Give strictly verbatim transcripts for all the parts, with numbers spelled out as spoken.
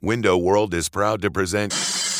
Window World is proud to present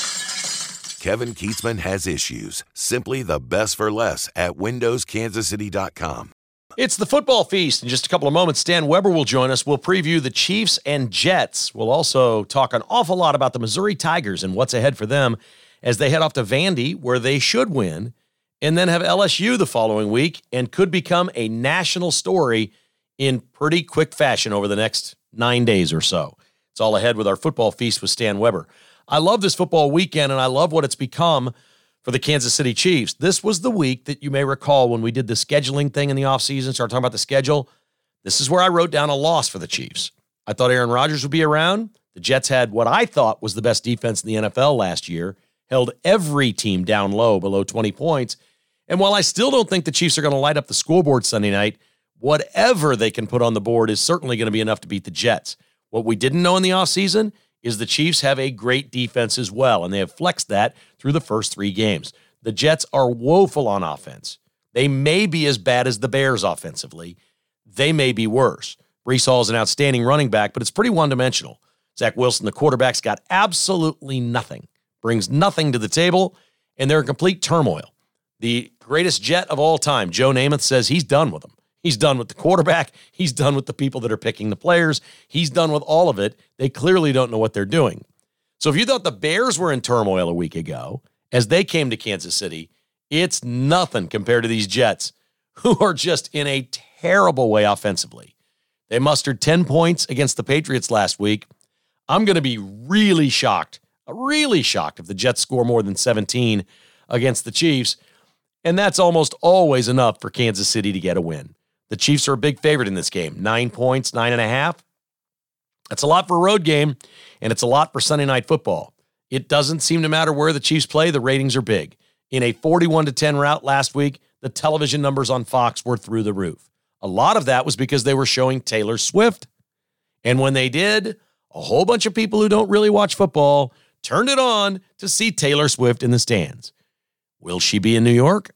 Kevin Kietzman Has Issues. Simply the best for less at windows kansas city dot com. It's the football feast. In just a couple of moments, Stan Weber will join us. We'll preview the Chiefs and Jets. We'll also talk an awful lot about the Missouri Tigers and what's ahead for them as they head off to Vandy, where they should win, and then have L S U the following week and could become a national story in pretty quick fashion over the next nine days or so. It's all ahead with our football feast with Stan Weber. I love this football weekend, and I love what it's become for the Kansas City Chiefs. This was the week that you may recall when we did the scheduling thing in the offseason, started talking about the schedule. This is where I wrote down a loss for the Chiefs. I thought Aaron Rodgers would be around. The Jets had what I thought was the best defense in the N F L last year, held every team down low below twenty points. And while I still don't think the Chiefs are going to light up the scoreboard Sunday night, whatever they can put on the board is certainly going to be enough to beat the Jets. What we didn't know in the offseason is the Chiefs have a great defense as well, and they have flexed that through the first three games. The Jets are woeful on offense. They may be as bad as the Bears offensively. They may be worse. Breece Hall is an outstanding running back, but it's pretty one-dimensional. Zach Wilson, the quarterback's got absolutely nothing, brings nothing to the table, and they're in complete turmoil. The greatest Jet of all time, Joe Namath, says he's done with them. He's done with the quarterback. He's done with the people that are picking the players. He's done with all of it. They clearly don't know what they're doing. So if you thought the Bears were in turmoil a week ago, as they came to Kansas City, it's nothing compared to these Jets, who are just in a terrible way offensively. They mustered ten points against the Patriots last week. I'm going to be really shocked, really shocked if the Jets score more than seventeen against the Chiefs. And that's almost always enough for Kansas City to get a win. The Chiefs are a big favorite in this game. Nine points, nine and a half. That's a lot for a road game, and it's a lot for Sunday Night Football. It doesn't seem to matter where the Chiefs play. The ratings are big. In a forty-one to ten rout last week, the television numbers on Fox were through the roof. A lot of that was because they were showing Taylor Swift. And when they did, a whole bunch of people who don't really watch football turned it on to see Taylor Swift in the stands. Will she be in New York?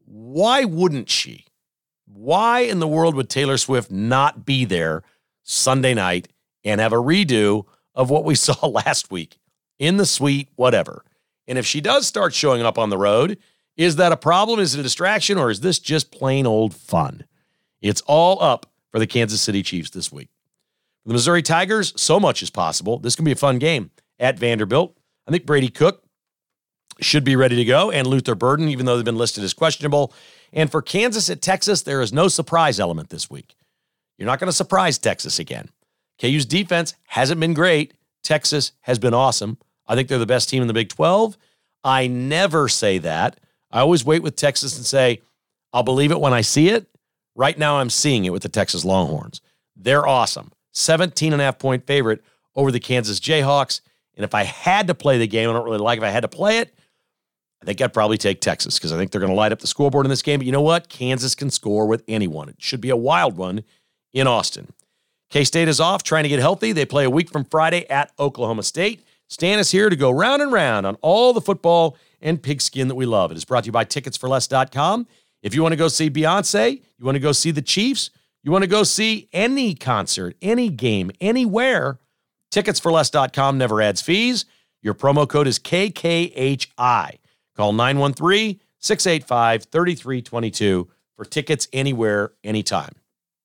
Why wouldn't she? Why in the world would Taylor Swift not be there Sunday night and have a redo of what we saw last week in the suite, whatever? And if she does start showing up on the road, is that a problem? Is it a distraction, or is this just plain old fun? It's all up for the Kansas City Chiefs this week. For the Missouri Tigers, so much is possible. This can be a fun game at Vanderbilt. I think Brady Cook should be ready to go, and Luther Burden, even though they've been listed as questionable. And for Kansas at Texas, there is no surprise element this week. You're not going to surprise Texas again. K U's defense hasn't been great. Texas has been awesome. I think they're the best team in the Big twelve. I never say that. I always wait with Texas and say, I'll believe it when I see it. Right now, I'm seeing it with the Texas Longhorns. They're awesome. seventeen and a half point favorite over the Kansas Jayhawks. And if I had to play the game, I don't really like if I had to play it, I think I'd probably take Texas because I think they're going to light up the scoreboard in this game. But you know what? Kansas can score with anyone. It should be a wild one in Austin. K-State is off, trying to get healthy. They play a week from Friday at Oklahoma State. Stan is here to go round and round on all the football and pigskin that we love. It is brought to you by tickets for less dot com. If you want to go see Beyonce, you want to go see the Chiefs, you want to go see any concert, any game, anywhere, tickets for less dot com never adds fees. Your promo code is K K H I. Call nine one three, six eight five, three three two two for tickets anywhere, anytime.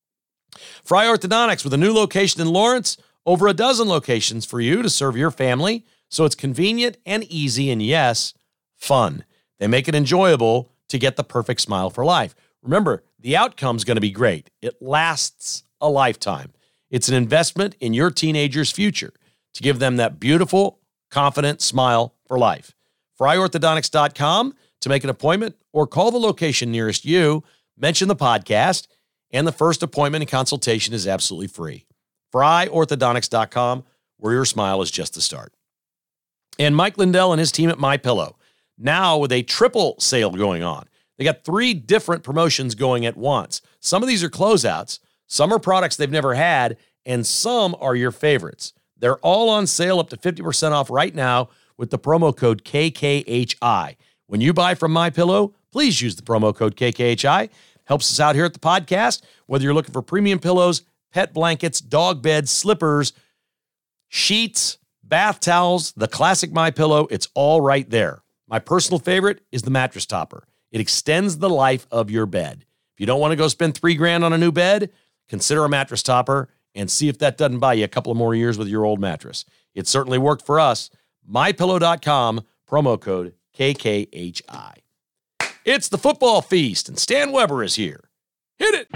Fry Orthodontics with a new location in Lawrence, over a dozen locations for you to serve your family, so it's convenient and easy and, yes, fun. They make it enjoyable to get the perfect smile for life. Remember, the outcome's going to be great. It lasts a lifetime. It's an investment in your teenager's future to give them that beautiful, confident smile for life. fry orthodontics dot com to make an appointment or call the location nearest you, mention the podcast, and the first appointment and consultation is absolutely free. fry orthodontics dot com, where your smile is just the start. And Mike Lindell and his team at MyPillow, now with a triple sale going on. They got three different promotions going at once. Some of these are closeouts, some are products they've never had, and some are your favorites. They're all on sale up to fifty percent off right now with the promo code K K H I. When you buy from MyPillow, please use the promo code K K H I. Helps us out here at the podcast, whether you're looking for premium pillows, pet blankets, dog beds, slippers, sheets, bath towels, the classic MyPillow, it's all right there. My personal favorite is the mattress topper. It extends the life of your bed. If you don't want to go spend three grand on a new bed, consider a mattress topper and see if that doesn't buy you a couple of more years with your old mattress. It certainly worked for us. my pillow dot com, promo code K K H I. It's the football feast, and Stan Weber is here. Hit it!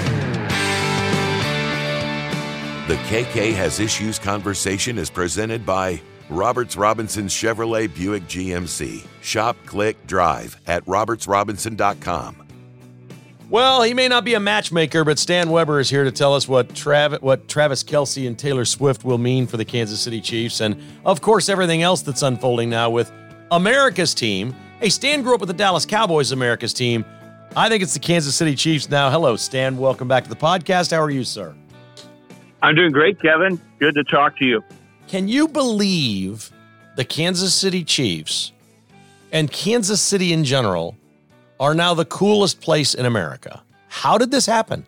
The K K Has Issues conversation is presented by Roberts Robinson Chevrolet Buick G M C. Shop, click, drive at roberts robinson dot com. Well, he may not be a matchmaker, but Stan Weber is here to tell us what, Trav- what Travis Kelce and Taylor Swift will mean for the Kansas City Chiefs, and, of course, everything else that's unfolding now with America's team. Hey, Stan grew up with the Dallas Cowboys, America's team. I think it's the Kansas City Chiefs now. Hello, Stan. Welcome back to the podcast. How are you, sir? I'm doing great, Kevin. Good to talk to you. Can you believe the Kansas City Chiefs and Kansas City in general are now the coolest place in America? How did this happen?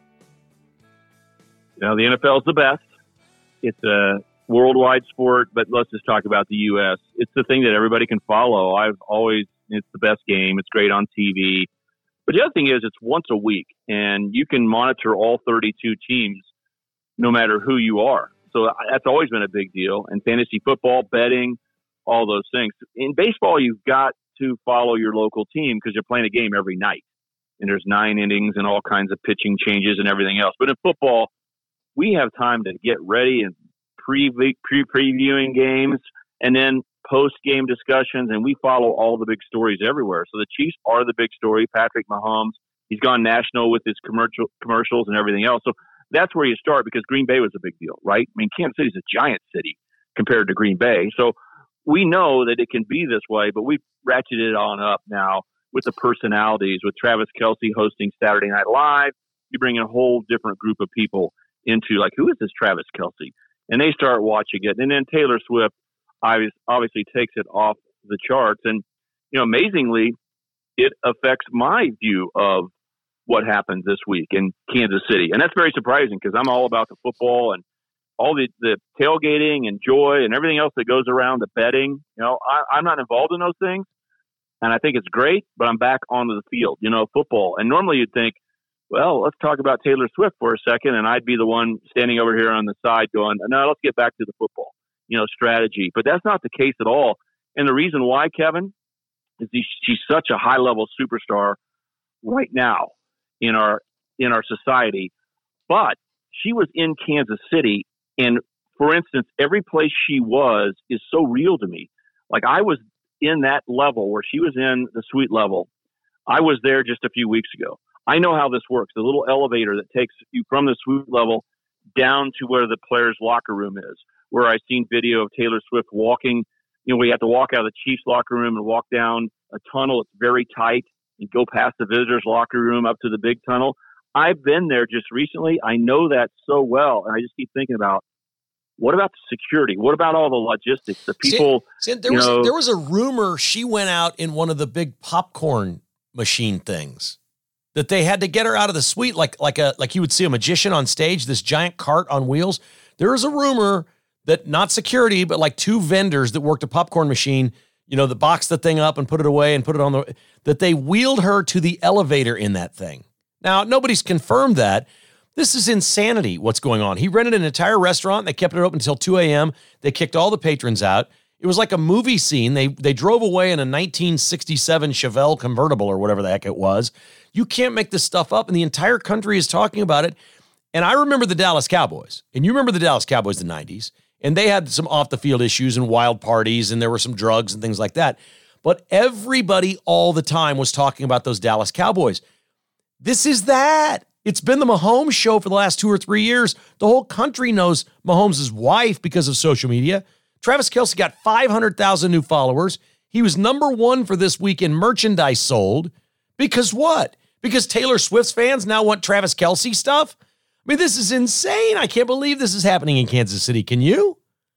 You know, the N F L is the best. It's a worldwide sport, but let's just talk about the U S. It's the thing that everybody can follow. I've always, it's the best game. It's great on T V. But the other thing is it's once a week, and you can monitor all thirty-two teams no matter who you are. So that's always been a big deal. And fantasy football, betting, all those things. In baseball, you've got to follow your local team because you're playing a game every night. And there's nine innings and all kinds of pitching changes and everything else. But in football, we have time to get ready and pre pre previewing games and then post game discussions, and we follow all the big stories everywhere. So the Chiefs are the big story. Patrick Mahomes, he's gone national with his commercial commercials and everything else. So that's where you start because Green Bay was a big deal, right? I mean, Kansas City's a giant city compared to Green Bay. So we know that it can be this way, but we've ratcheted it on up now with the personalities, with Travis Kelce hosting Saturday Night Live. You bring in a whole different group of people into, like, who is this Travis Kelce? And they start watching it. And then Taylor Swift obviously takes it off the charts. And, you know, amazingly, it affects my view of what happens this week in Kansas City. And that's very surprising because I'm all about the football and all the, the tailgating and joy and everything else that goes around the betting. You know, I, I'm not involved in those things, and I think it's great, but I'm back onto the field, you know, football. And normally you'd think, well, let's talk about Taylor Swift for a second, and I'd be the one standing over here on the side going, no, let's get back to the football, you know, strategy. But that's not the case at all. And the reason why, Kevin, is she's such a high-level superstar right now in our in our society. But she was in Kansas City, and for instance, every place she was is so real to me. Like, I was in that level where she was in the suite level. I was there just a few weeks ago. I know how this works. The little elevator that takes you from the suite level down to where the players' locker room is, where I've seen video of Taylor Swift walking. You know, we have to walk out of the Chiefs locker room and walk down a tunnel. It's very tight. You go past the visitors' locker room up to the big tunnel. I've been there just recently. I know that so well. And I just keep thinking about, what about the security? What about all the logistics? The people, see, see, there, you was know, a, there was a rumor she went out in one of the big popcorn machine things, that they had to get her out of the suite like like a like you would see a magician on stage, this giant cart on wheels. There is a rumor that not security, but like two vendors that worked a popcorn machine, you know, that boxed the thing up and put it away and put it on the, that they wheeled her to the elevator in that thing. Now, nobody's confirmed that. This is insanity, what's going on. He rented an entire restaurant. They kept it open until two a.m. They kicked all the patrons out. It was like a movie scene. They they drove away in a nineteen sixty-seven Chevelle convertible or whatever the heck it was. You can't make this stuff up, and the entire country is talking about it. And I remember the Dallas Cowboys, and you remember the Dallas Cowboys in the nineties, and they had some off-the-field issues and wild parties, and there were some drugs and things like that. But everybody all the time was talking about those Dallas Cowboys. This is that. It's been the Mahomes show for the last two or three years. The whole country knows Mahomes' wife because of social media. Travis Kelce got five hundred thousand new followers. He was number one for this week in merchandise sold. Because what? Because Taylor Swift's fans now want Travis Kelce stuff? I mean, this is insane. I can't believe this is happening in Kansas City. Can you?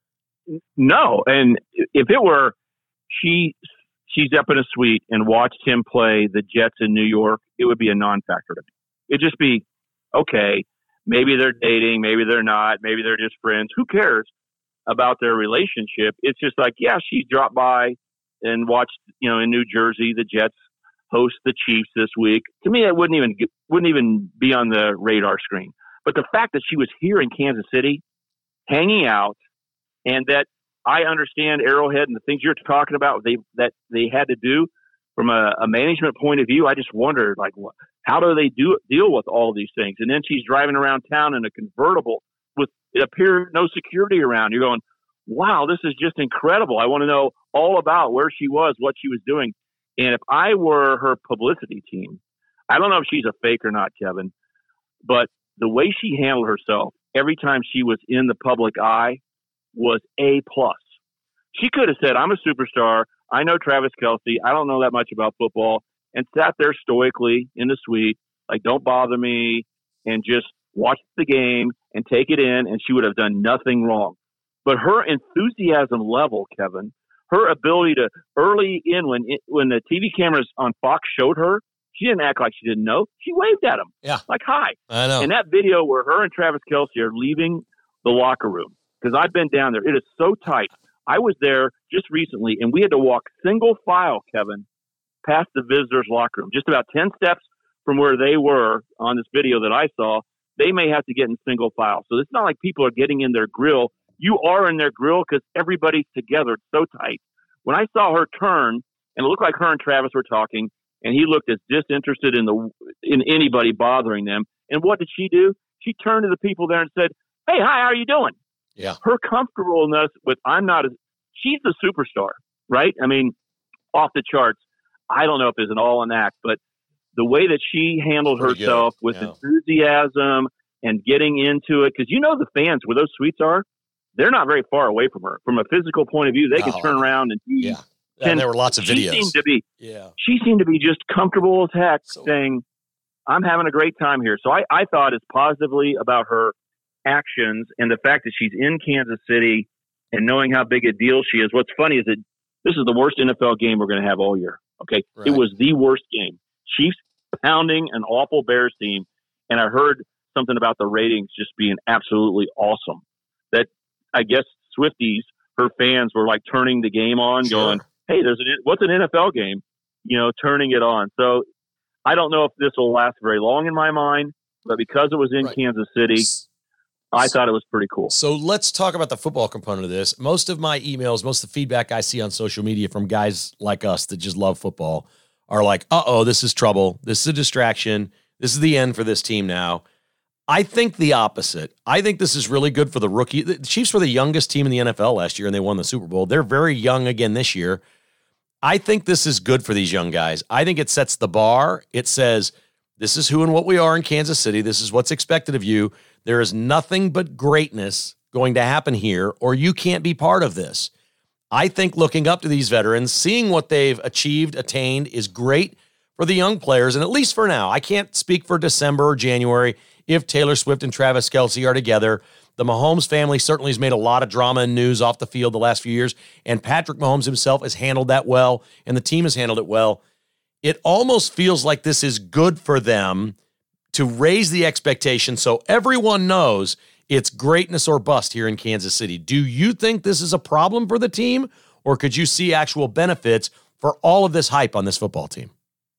No. And if it were, she she's up in a suite and watched him play the Jets in New York, it would be a non-factor to me. It'd just be, okay, maybe they're dating, maybe they're not, maybe they're just friends. Who cares? about their relationship. It's just like, yeah, she dropped by and watched, you know, in New Jersey, the Jets host the Chiefs this week. To me, that wouldn't even wouldn't even be on the radar screen. But the fact that she was here in Kansas City, hanging out, and that I understand Arrowhead and the things you're talking about, they that they had to do from a, a management point of view. I just wondered, like, what, how do they do deal with all these things? And then she's driving around town in a convertible with, it appeared, no security around. You're going, wow, this is just incredible. I want to know all about where she was, what she was doing. And if I were her publicity team, I don't know if she's a fake or not, Kevin, but the way she handled herself every time she was in the public eye was A plus. She could have said, I'm a superstar. I know Travis Kelce. I don't know that much about football, and sat there stoically in the suite, like, don't bother me, and just watch the game and take it in, and she would have done nothing wrong. But her enthusiasm level, Kevin, her ability to early in when it, when the T V cameras on Fox showed her, she didn't act like she didn't know. She waved at him. Yeah. Like, hi. I know. And that video where her and Travis Kelce are leaving the locker room, because I've been down there, it is so tight. I was there just recently, and we had to walk single file, Kevin, past the visitors' locker room, just about ten steps from where they were on this video that I saw. They may have to get in single file. So it's not like people are getting in their grill. You are in their grill because everybody's together. It's so tight. When I saw her turn, and it looked like her and Travis were talking, and he looked as disinterested in the in anybody bothering them. And what did she do? She turned to the people there and said, hey, hi, how are you doing? Yeah. Her comfortableness with, I'm not, a, she's the superstar, right? I mean, off the charts. I don't know if it's an all an act, but the way that she handled Pretty herself good. with Yeah. enthusiasm and getting into it, because you know the fans, where those suites are, they're not very far away from her. From a physical point of view, they No. can turn around and be. Yeah. And there were lots of she videos. Seemed to be, yeah. she seemed to be just comfortable as heck, So- saying, I'm having a great time here. So I, I thought as positively about her actions and the fact that she's in Kansas City and knowing how big a deal she is. What's funny is that this is the worst N F L game we're going to have all year. Okay. Right. It was the worst game. Chiefs pounding an awful Bears team. And I heard something about the ratings just being absolutely awesome. That I guess Swifties, her fans, were like turning the game on, Sure. going, hey, there's an, what's an N F L game? You know, turning it on. So I don't know if this will last very long in my mind, but because it was in Right. Kansas City, I thought it was pretty cool. So let's talk about the football component of this. Most of my emails, most of the feedback I see on social media from guys like us that just love football are like, uh-oh, this is trouble. This is a distraction. This is the end for this team now. I think the opposite. I think this is really good for the rookie. The Chiefs were the youngest team in the N F L last year, and they won the Super Bowl. They're very young again this year. I think this is good for these young guys. I think it sets the bar. It says, this is who and what we are in Kansas City. This is what's expected of you. There is nothing but greatness going to happen here, or you can't be part of this. I think looking up to these veterans, seeing what they've achieved, attained, is great for the young players, and at least for now. I can't speak for December or January if Taylor Swift and Travis Kelce are together. The Mahomes family certainly has made a lot of drama and news off the field the last few years, and Patrick Mahomes himself has handled that well, and the team has handled it well. It almost feels like this is good for them to raise the expectation so everyone knows it's greatness or bust here in Kansas City. Do you think this is a problem for the team, or could you see actual benefits for all of this hype on this football team?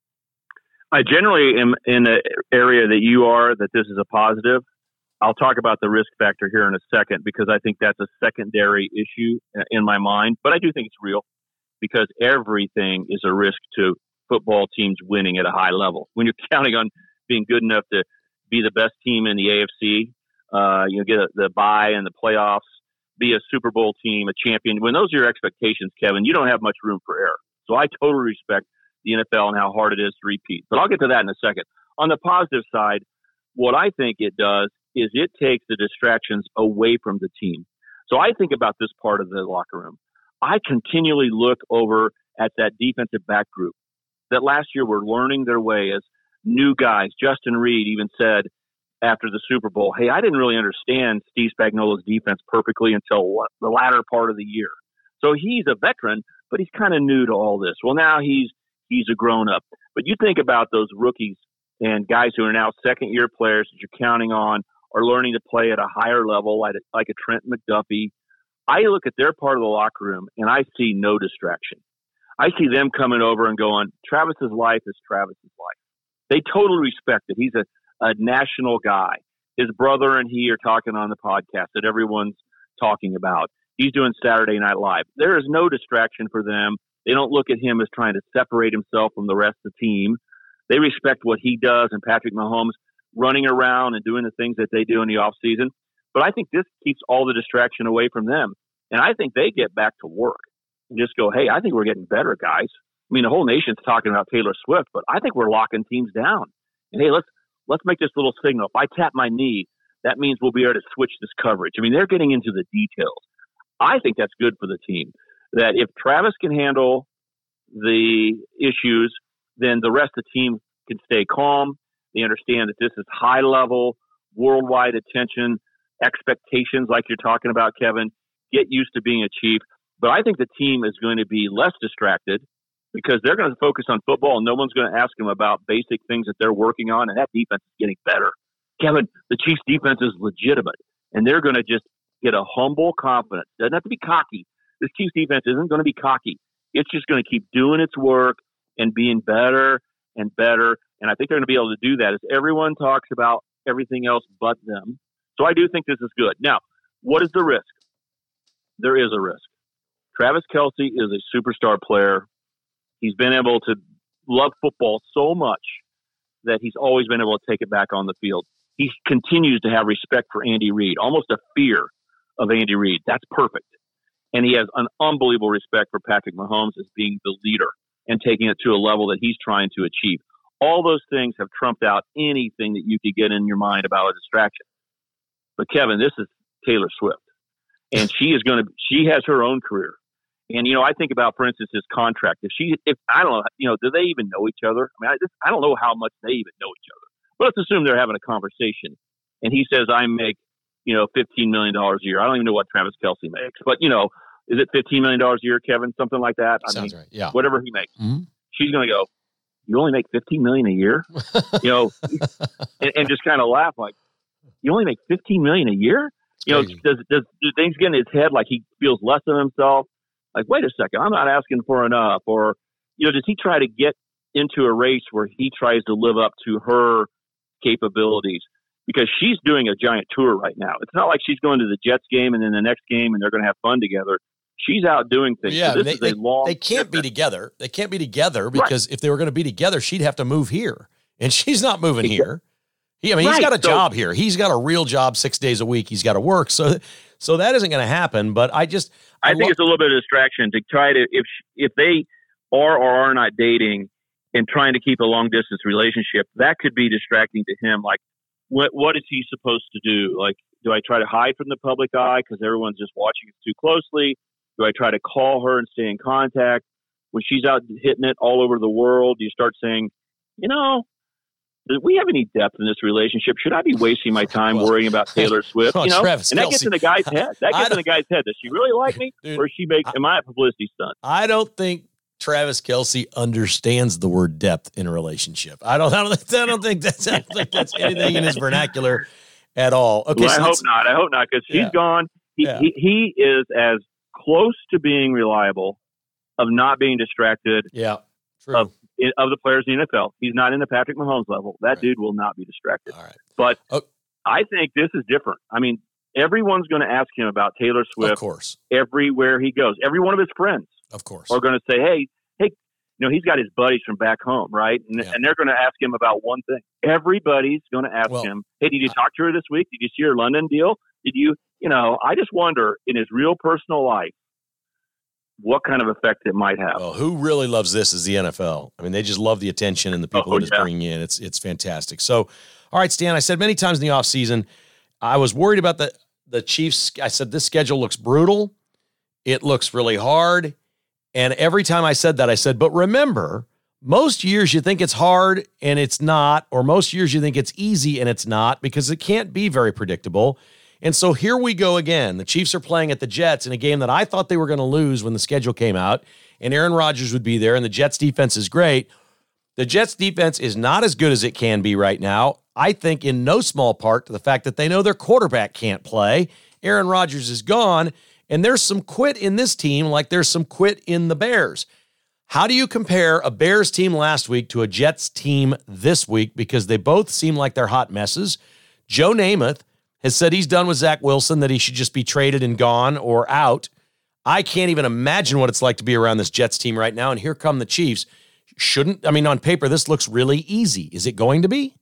I generally am in the area that you are, that this is a positive. I'll talk about the risk factor here in a second, because I think that's a secondary issue in my mind. But I do think it's real, because everything is a risk to football teams winning at a high level. When you're counting on being good enough to be the best team in the A F C, uh, you know, get a, the bye and the playoffs, be a Super Bowl team, a champion. When those are your expectations, Kevin, you don't have much room for error. So I totally respect the N F L and how hard it is to repeat. But I'll get to that in a second. On the positive side, what I think it does is it takes the distractions away from the team. So I think about this part of the locker room. I continually look over at that defensive back group that last year were learning their way as new guys. Justin Reed even said after the Super Bowl, hey, I didn't really understand Steve Spagnuolo's defense perfectly until the latter part of the year. So he's a veteran, but he's kind of new to all this. Well, now he's he's a grown-up. But you think about those rookies and guys who are now second-year players that you're counting on are learning to play at a higher level, like a, like a Trent McDuffie I look at their part of the locker room and I see no distraction. I see them coming over and going, Travis's life is Travis's life. They totally respect it. He's a, a national guy. His brother and he are talking on the podcast that everyone's talking about. He's doing Saturday Night Live. There is no distraction for them. They don't look at him as trying to separate himself from the rest of the team. They respect what he does and Patrick Mahomes running around and doing the things that they do in the offseason. But I think this keeps all the distraction away from them. And I think they get back to work and just go, hey, I think we're getting better, guys. I mean, the whole nation's talking about Taylor Swift, but I think we're locking teams down. And hey, let's let's make this little signal. If I tap my knee, that means we'll be able to switch this coverage. I mean, they're getting into the details. I think that's good for the team. That if Travis can handle the issues, then the rest of the team can stay calm. They understand that this is high level, worldwide attention, expectations like you're talking about, Kevin. Get used to being a Chief. But I think the team is going to be less distracted because they're going to focus on football and no one's going to ask them about basic things that they're working on. And that defense is getting better. Kevin, the Chiefs defense is legitimate and they're going to just get a humble confidence. Doesn't have to be cocky. This Chiefs defense isn't going to be cocky. It's just going to keep doing its work and being better and better. And I think they're going to be able to do that as everyone talks about everything else but them. So I do think this is good. Now, what is the risk? There is a risk. Travis Kelce is a superstar player. He's been able to love football so much that he's always been able to take it back on the field. He continues to have respect for Andy Reid, almost a fear of Andy Reid. That's perfect. And he has an unbelievable respect for Patrick Mahomes as being the leader and taking it to a level that he's trying to achieve. All those things have trumped out anything that you could get in your mind about a distraction. But Kevin, this is Taylor Swift. And she is going to, she has her own career. And, you know, I think about, for instance, his contract. If she, if I don't know, you know, do they even know each other? I mean, I, just, I don't know how much they even know each other. But let's assume they're having a conversation. And he says, I make, you know, fifteen million dollars a year. I don't even know what Travis Kelce makes. But, you know, is it fifteen million dollars a year, Kevin? Something like that? I Sounds mean, right. Yeah. Whatever he makes. Mm-hmm. She's going to go, you only make fifteen million dollars a year? You know, and, and just kind of laugh like, you only make fifteen million dollars a year? You know, does, does do things get in his head like he feels less of himself? Like, wait a second, I'm not asking for enough. Or, you know, does he try to get into a race where he tries to live up to her capabilities? Because she's doing a giant tour right now. It's not like she's going to the Jets game and then the next game and they're going to have fun together. She's out doing things. Yeah, so this they, is a they, long they can't be together. They can't be together because right. if they were going to be together, she'd have to move here. And she's not moving exactly. here. He, I mean, right. he's got a so, job here. He's got a real job six days a week. He's got to work. So, so that isn't going to happen. But I just, I, I think lo- it's a little bit of distraction to try to, if if they are or are not dating and trying to keep a long distance relationship, that could be distracting to him. Like, what what is he supposed to do? Like, do I try to hide from the public eye because everyone's just watching it too closely? Do I try to call her and stay in contact? When she's out hitting it all over the world, do you start saying, you know, do we have any depth in this relationship? Should I be wasting my time well, worrying about Taylor Swift? well, you know, Travis and that Kelce, gets in the guy's head. That gets in the guy's head. Does she really like me, dude, or is she make? Am I a publicity stunt? I don't think Travis Kelce understands the word depth in a relationship. I don't. I don't think. I don't think that's. I don't think that's anything in his vernacular at all. Okay, well, so I hope not. I hope not because she's yeah. gone. He, yeah. he he is as close to being reliable, of not being distracted. Yeah, true. Of, of the players in the N F L. He's not in the Patrick Mahomes level. That right. dude will not be distracted. All right. But oh. I think this is different. I mean, everyone's going to ask him about Taylor Swift of course. everywhere he goes. Every one of his friends of course. are going to say, hey, hey, you know, he's got his buddies from back home, right? And, yeah. and they're going to ask him about one thing. Everybody's going to ask well, him, hey, did you talk to her this week? Did you see her London deal? Did you, you know, I just wonder in his real personal life, what kind of effect it might have. Well, who really loves this is the N F L. I mean, they just love the attention and the people oh, that it's yeah. bringing in. It's it's fantastic. So, all right, Stan, I said many times in the offseason, I was worried about the, the Chiefs. I said, this schedule looks brutal. It looks really hard. And every time I said that, I said, but remember, most years you think it's hard and it's not, or most years you think it's easy and it's not, because it can't be very predictable. And so here we go again. The Chiefs are playing at the Jets in a game that I thought they were going to lose when the schedule came out, and Aaron Rodgers would be there, and the Jets defense is great. The Jets defense is not as good as it can be right now, I think in no small part to the fact that they know their quarterback can't play. Aaron Rodgers is gone, And there's some quit in this team like there's some quit in the Bears. How do you compare a Bears team last week to a Jets team this week? Because they both seem like they're hot messes. Joe Namath has said he's done with Zach Wilson, that he should just be traded and gone or out. I can't even imagine what it's like to be around this Jets team right now, and here come the Chiefs. Shouldn't, I mean, on paper, this looks really easy. Is it going to be?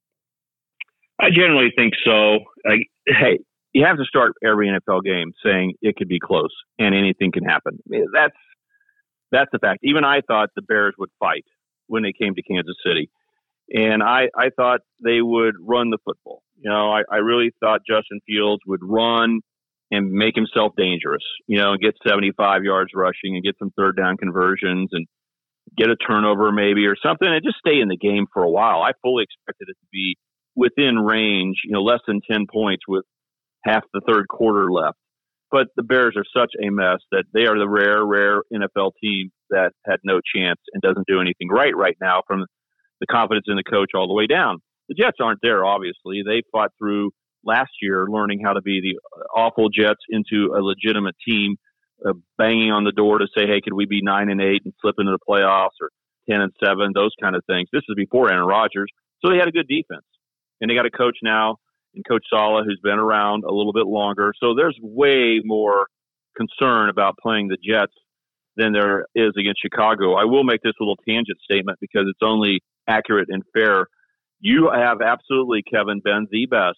I generally think so. I, hey, you have to start every N F L game saying it could be close and anything can happen. That's that's the fact. Even I thought the Bears would fight when they came to Kansas City, and I, I thought they would run the football. You know, I, I really thought Justin Fields would run and make himself dangerous. You know, and get seventy-five yards rushing and get some third down conversions and get a turnover maybe or something, and just stay in the game for a while. I fully expected it to be within range, you know, less than ten points with half the third quarter left. But the Bears are such a mess that they are the rare, rare N F L team that had no chance and doesn't do anything right right now, from the confidence in the coach all the way down. The Jets aren't there, obviously. They fought through last year learning how to be the awful Jets into a legitimate team, uh, banging on the door to say, hey, could we be nine and eight and slip into the playoffs, or ten and seven, those kind of things. This is before Aaron Rodgers. So they had a good defense. And they got a coach now, and Coach Saleh, who's been around a little bit longer. So there's way more concern about playing the Jets than there is against Chicago. I will make this little tangent statement because it's only accurate and fair. You have absolutely, Kevin, been the best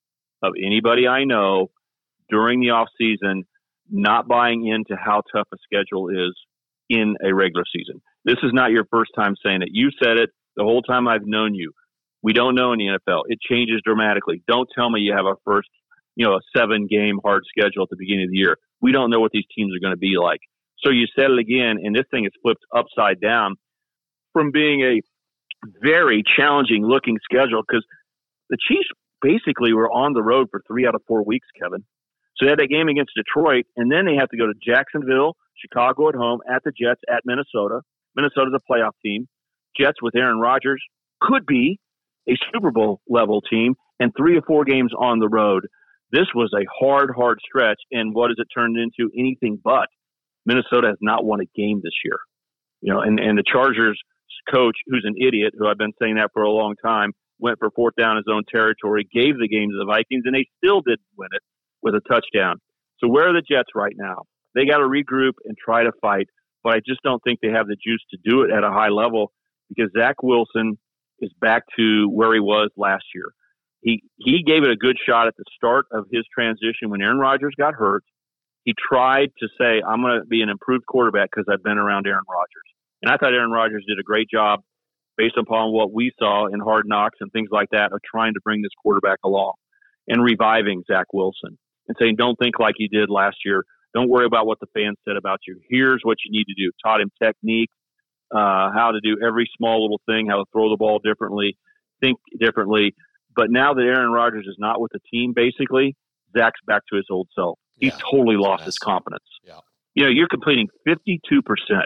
of anybody I know during the offseason not buying into how tough a schedule is in a regular season. This is not your first time saying it. You said it the whole time I've known you. We don't know in the N F L. It changes dramatically. Don't tell me you have a first, you know, a seven-game hard schedule at the beginning of the year. We don't know what these teams are going to be like. So you said it again, and this thing is flipped upside down from being a very challenging-looking schedule, because the Chiefs basically were on the road for three out of four weeks, Kevin. So they had that game against Detroit, and then they have to go to Jacksonville, Chicago at home, at the Jets, at Minnesota. Minnesota's a playoff team. Jets with Aaron Rodgers could be a Super Bowl level team, and three or four games on the road. This was a hard, hard stretch. And what has it turned into? Anything but. Minnesota has not won a game this year. You know, and, and the Chargers coach, who's an idiot, who I've been saying that for a long time, went for fourth down in his own territory, gave the game to the Vikings, and they still didn't win it with a touchdown. So where are the Jets right now? They got to regroup and try to fight, but I just don't think they have the juice to do it at a high level, because Zach Wilson is back to where he was last year. He he gave it a good shot at the start of his transition when Aaron Rodgers got hurt. He tried to say, I'm going to be an improved quarterback because I've been around Aaron Rodgers. And I thought Aaron Rodgers did a great job based upon what we saw in Hard Knocks and things like that of trying to bring this quarterback along and reviving Zach Wilson and saying, don't think like you did last year. Don't worry about what the fans said about you. Here's what you need to do. Taught him technique. Uh, how to do every small little thing, how to throw the ball differently, think differently. But now that Aaron Rodgers is not with the team, basically, Zach's back to his old self. He's yeah, totally lost his confidence. Yeah. You know, you're completing fifty-two percent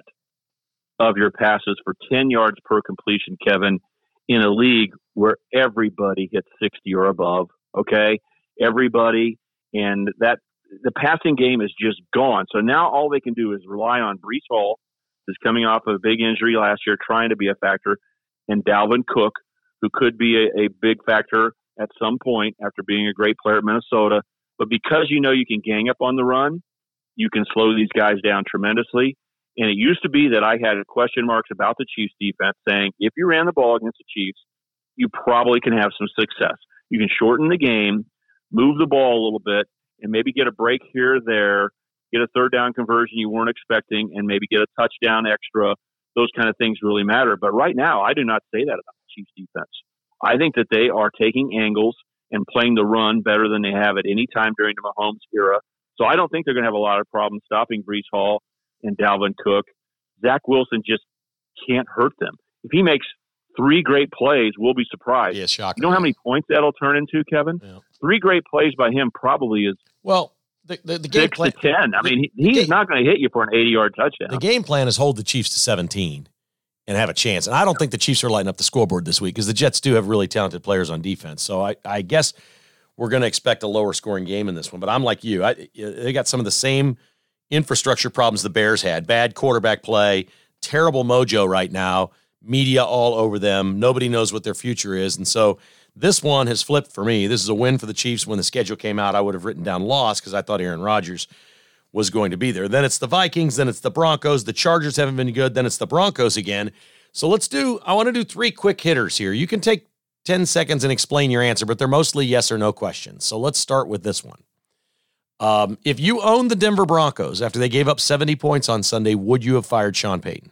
of your passes for ten yards per completion, Kevin, in a league where everybody hits sixty or above, okay? Everybody. And that the passing game is just gone. So now all they can do is rely on Breece Hall, is coming off of a big injury last year, trying to be a factor, and Dalvin Cook, who could be a, a big factor at some point after being a great player at Minnesota. But because you know you can gang up on the run, you can slow these guys down tremendously. And it used to be that I had question marks about the Chiefs defense, saying if you ran the ball against the Chiefs, you probably can have some success. You can shorten the game, move the ball a little bit, and maybe get a break here or there, get a third down conversion you weren't expecting, and maybe get a touchdown extra. Those kind of things really matter. But right now, I do not say that about the Chiefs defense. I think that they are taking angles and playing the run better than they have at any time during the Mahomes era. So I don't think they're going to have a lot of problems stopping Breece Hall and Dalvin Cook. Zach Wilson just can't hurt them. If he makes three great plays, we'll be surprised. Yeah, shocking. You know how many points that'll turn into, Kevin? Yeah. Three great plays by him probably is well. The, the, the game six plan, to ten. I mean, he, he's game, not going to hit you for an eighty-yard touchdown. The game plan is hold the Chiefs to seventeen and have a chance. And I don't think the Chiefs are lighting up the scoreboard this week because the Jets do have really talented players on defense. So I, I guess we're going to expect a lower scoring game in this one. But I'm like you. I, they got some of the same infrastructure problems the Bears had. Bad quarterback play, terrible mojo right now, media all over them. Nobody knows what their future is. And so this one has flipped for me. This is a win for the Chiefs. When the schedule came out, I would have written down loss because I thought Aaron Rodgers was going to be there. Then it's the Vikings, then it's the Broncos. The Chargers haven't been good, then it's the Broncos again. So let's do, I want to do three quick hitters here. You can take ten seconds and explain your answer, but they're mostly yes or no questions. So let's start with this one. Um, if you owned the Denver Broncos after they gave up seventy points on Sunday, would you have fired Sean Payton?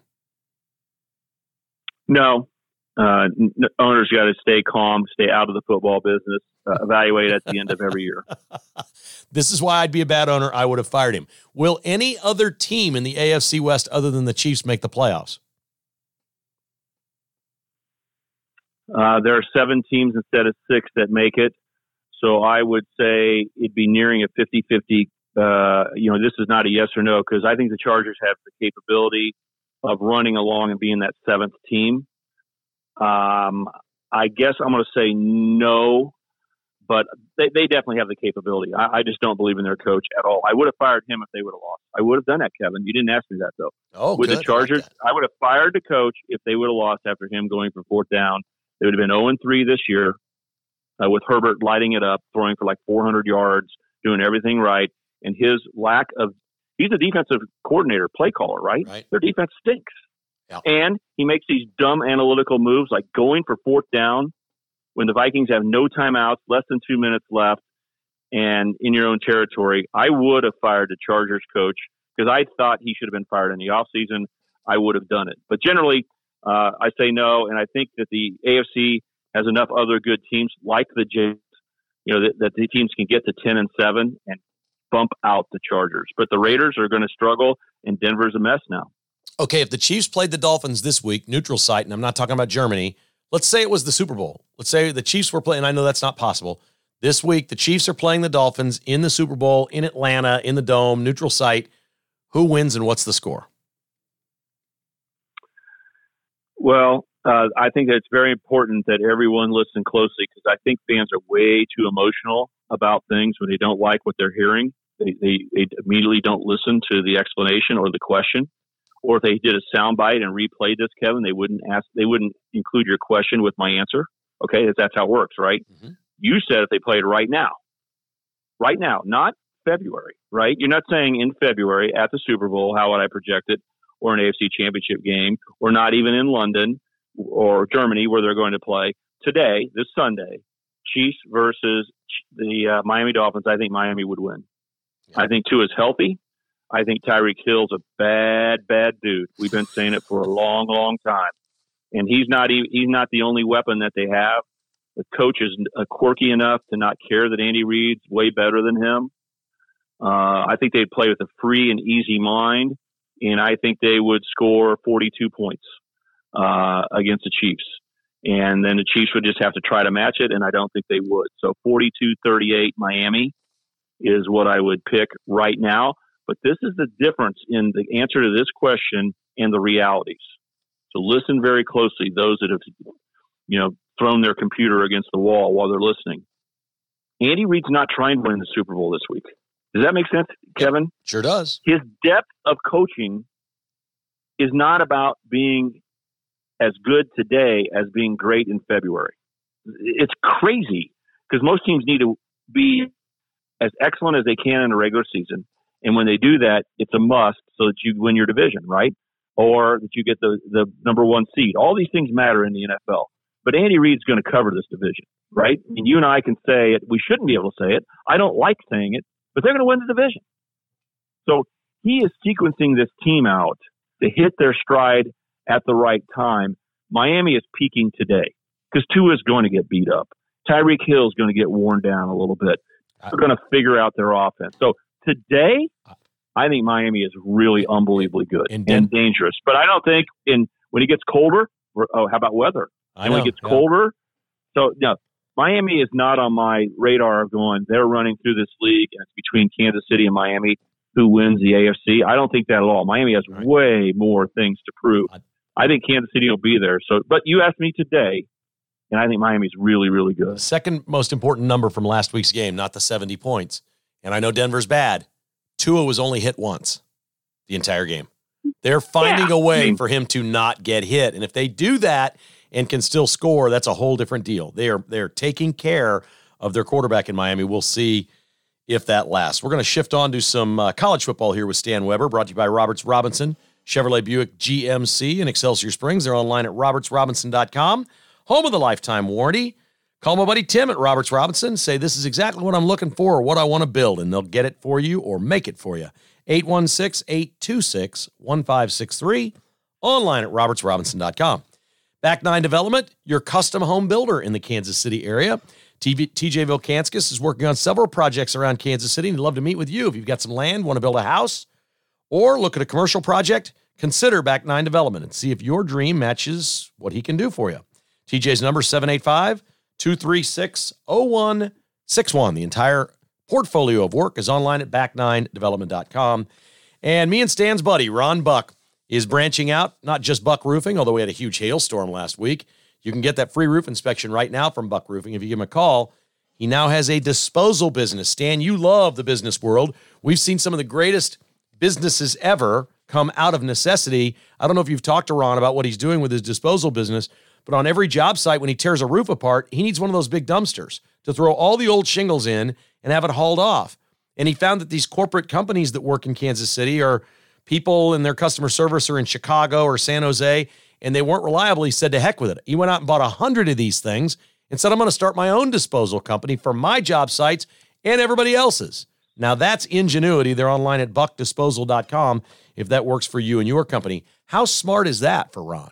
No. Uh, n- owners got to stay calm, stay out of the football business, uh, evaluate at the end of every year. This is why I'd be a bad owner. I would have fired him. Will any other team in the A F C West other than the Chiefs make the playoffs? Uh, there are seven teams instead of six that make it. So I would say it'd be nearing a fifty-fifty. Uh, you know, this is not a yes or no, because I think the Chargers have the capability of running along and being that seventh team. Um, I guess I'm going to say no, but they, they definitely have the capability. I, I just don't believe in their coach at all. I would have fired him if they would have lost. I would have done that, Kevin. You didn't ask me that, though. Oh, With good. the Chargers, I, like I would have fired the coach if they would have lost after him going for fourth down. They would have been oh and three this year uh, with Herbert lighting it up, throwing for like four hundred yards, doing everything right. And his lack of – he's a defensive coordinator, play caller, right? Right. Their defense stinks. Yeah. And he makes these dumb analytical moves like going for fourth down when the Vikings have no timeouts, less than two minutes left, and in your own territory. I would have fired the Chargers coach because I thought he should have been fired in the offseason. I would have done it. But generally, uh, I say no, and I think that the A F C has enough other good teams like the Jets, you know, that, that the teams can get to ten and seven and bump out the Chargers. But the Raiders are going to struggle, and Denver's a mess now. Okay, if the Chiefs played the Dolphins this week, neutral site, and I'm not talking about Germany, let's say it was the Super Bowl. Let's say the Chiefs were playing, I know that's not possible. This week, the Chiefs are playing the Dolphins in the Super Bowl, in Atlanta, in the Dome, neutral site. Who wins and what's the score? Well, uh, I think that it's very important that everyone listen closely because I think fans are way too emotional about things when they don't like what they're hearing. They, they, they immediately don't listen to the explanation or the question. Or if they did a soundbite and replayed this, Kevin, they wouldn't ask, they wouldn't include your question with my answer. Okay, that's how it works, right? Mm-hmm. You said if they played right now, right now, not February, right? You're not saying in February at the Super Bowl, how would I project it, or an A F C Championship game, or not even in London or Germany where they're going to play. Today, this Sunday, Chiefs versus the uh, Miami Dolphins. I think Miami would win. Yeah. I think Tua is healthy. I think Tyreek Hill's a bad, bad dude. We've been saying it for a long, long time. And he's not even, he's not the only weapon that they have. The coach is quirky enough to not care that Andy Reid's way better than him. Uh, I think they'd play with a free and easy mind, and I think they would score forty-two points uh, against the Chiefs. And then the Chiefs would just have to try to match it, and I don't think they would. So forty-two thirty-eight Miami is what I would pick right now. But this is the difference in the answer to this question and the realities. So listen very closely, those that have, you know, thrown their computer against the wall while they're listening. Andy Reid's not trying to win the Super Bowl this week. Does that make sense, Kevin? Sure does. His depth of coaching is not about being as good today as being great in February. It's crazy because most teams need to be as excellent as they can in a regular season. And when they do that, it's a must so that you win your division, right? Or that you get the, the number one seed. All these things matter in the N F L. But Andy Reid's going to cover this division, right? And you and I can say it. We shouldn't be able to say it. I don't like saying it, but they're going to win the division. So he is sequencing this team out to hit their stride at the right time. Miami is peaking today because Tua is going to get beat up. Tyreek Hill is going to get worn down a little bit. They're going to figure out their offense. So today, I think Miami is really unbelievably good and, and dangerous. But I don't think in when it gets colder, oh, how about weather? I and know, when it gets yeah. colder, so no, Miami is not on my radar of going, they're running through this league and it's between Kansas City and Miami who wins the A F C. I don't think that at all. Miami has right. way more things to prove. I, I think Kansas City will be there. So, but you asked me today, And I think Miami's really, really The good. second most important number from last week's game, not the seventy points. And I know Denver's bad. Tua was only hit once the entire game. They're finding Yeah, a way I mean- for him to not get hit. And if they do that and can still score, that's a whole different deal. They are they're taking care of their quarterback in Miami. We'll see if that lasts. We're going to shift on to some uh, college football here with Stan Weber, brought to you by Roberts Robinson, Chevrolet Buick G M C in Excelsior Springs. They're online at roberts robinson dot com, home of the lifetime warranty. Call my buddy Tim at Roberts Robinson. Say, this is exactly what I'm looking for or what I want to build, and they'll get it for you or make it for you. eight one six, eight two six, one five six three, online at roberts robinson dot com. Back Nine Development, your custom home builder in the Kansas City area. T J Vilkanskis is working on several projects around Kansas City, and he'd love to meet with you. If you've got some land, want to build a house, or look at a commercial project, consider Back Nine Development and see if your dream matches what he can do for you. T J's number seven eight five, two three six, zero one six one. The entire portfolio of work is online at back nine development dot com. And me and Stan's buddy, Ron Buck, is branching out, not just Buck Roofing, although we had a huge hailstorm last week. You can get that free roof inspection right now from Buck Roofing if you give him a call. He now has a disposal business. Stan, you love the business world. We've seen some of the greatest businesses ever come out of necessity. I don't know if you've talked to Ron about what he's doing with his disposal business, but on every job site, when he tears a roof apart, he needs one of those big dumpsters to throw all the old shingles in and have it hauled off. And he found that these corporate companies that work in Kansas City are people in their customer service are in Chicago or San Jose, and they weren't reliable. He said, to heck with it. He went out and bought a hundred of these things and said, I'm going to start my own disposal company for my job sites and everybody else's. Now that's ingenuity. They're online at buck disposal dot com if that works for you and your company. How smart is that for Ron?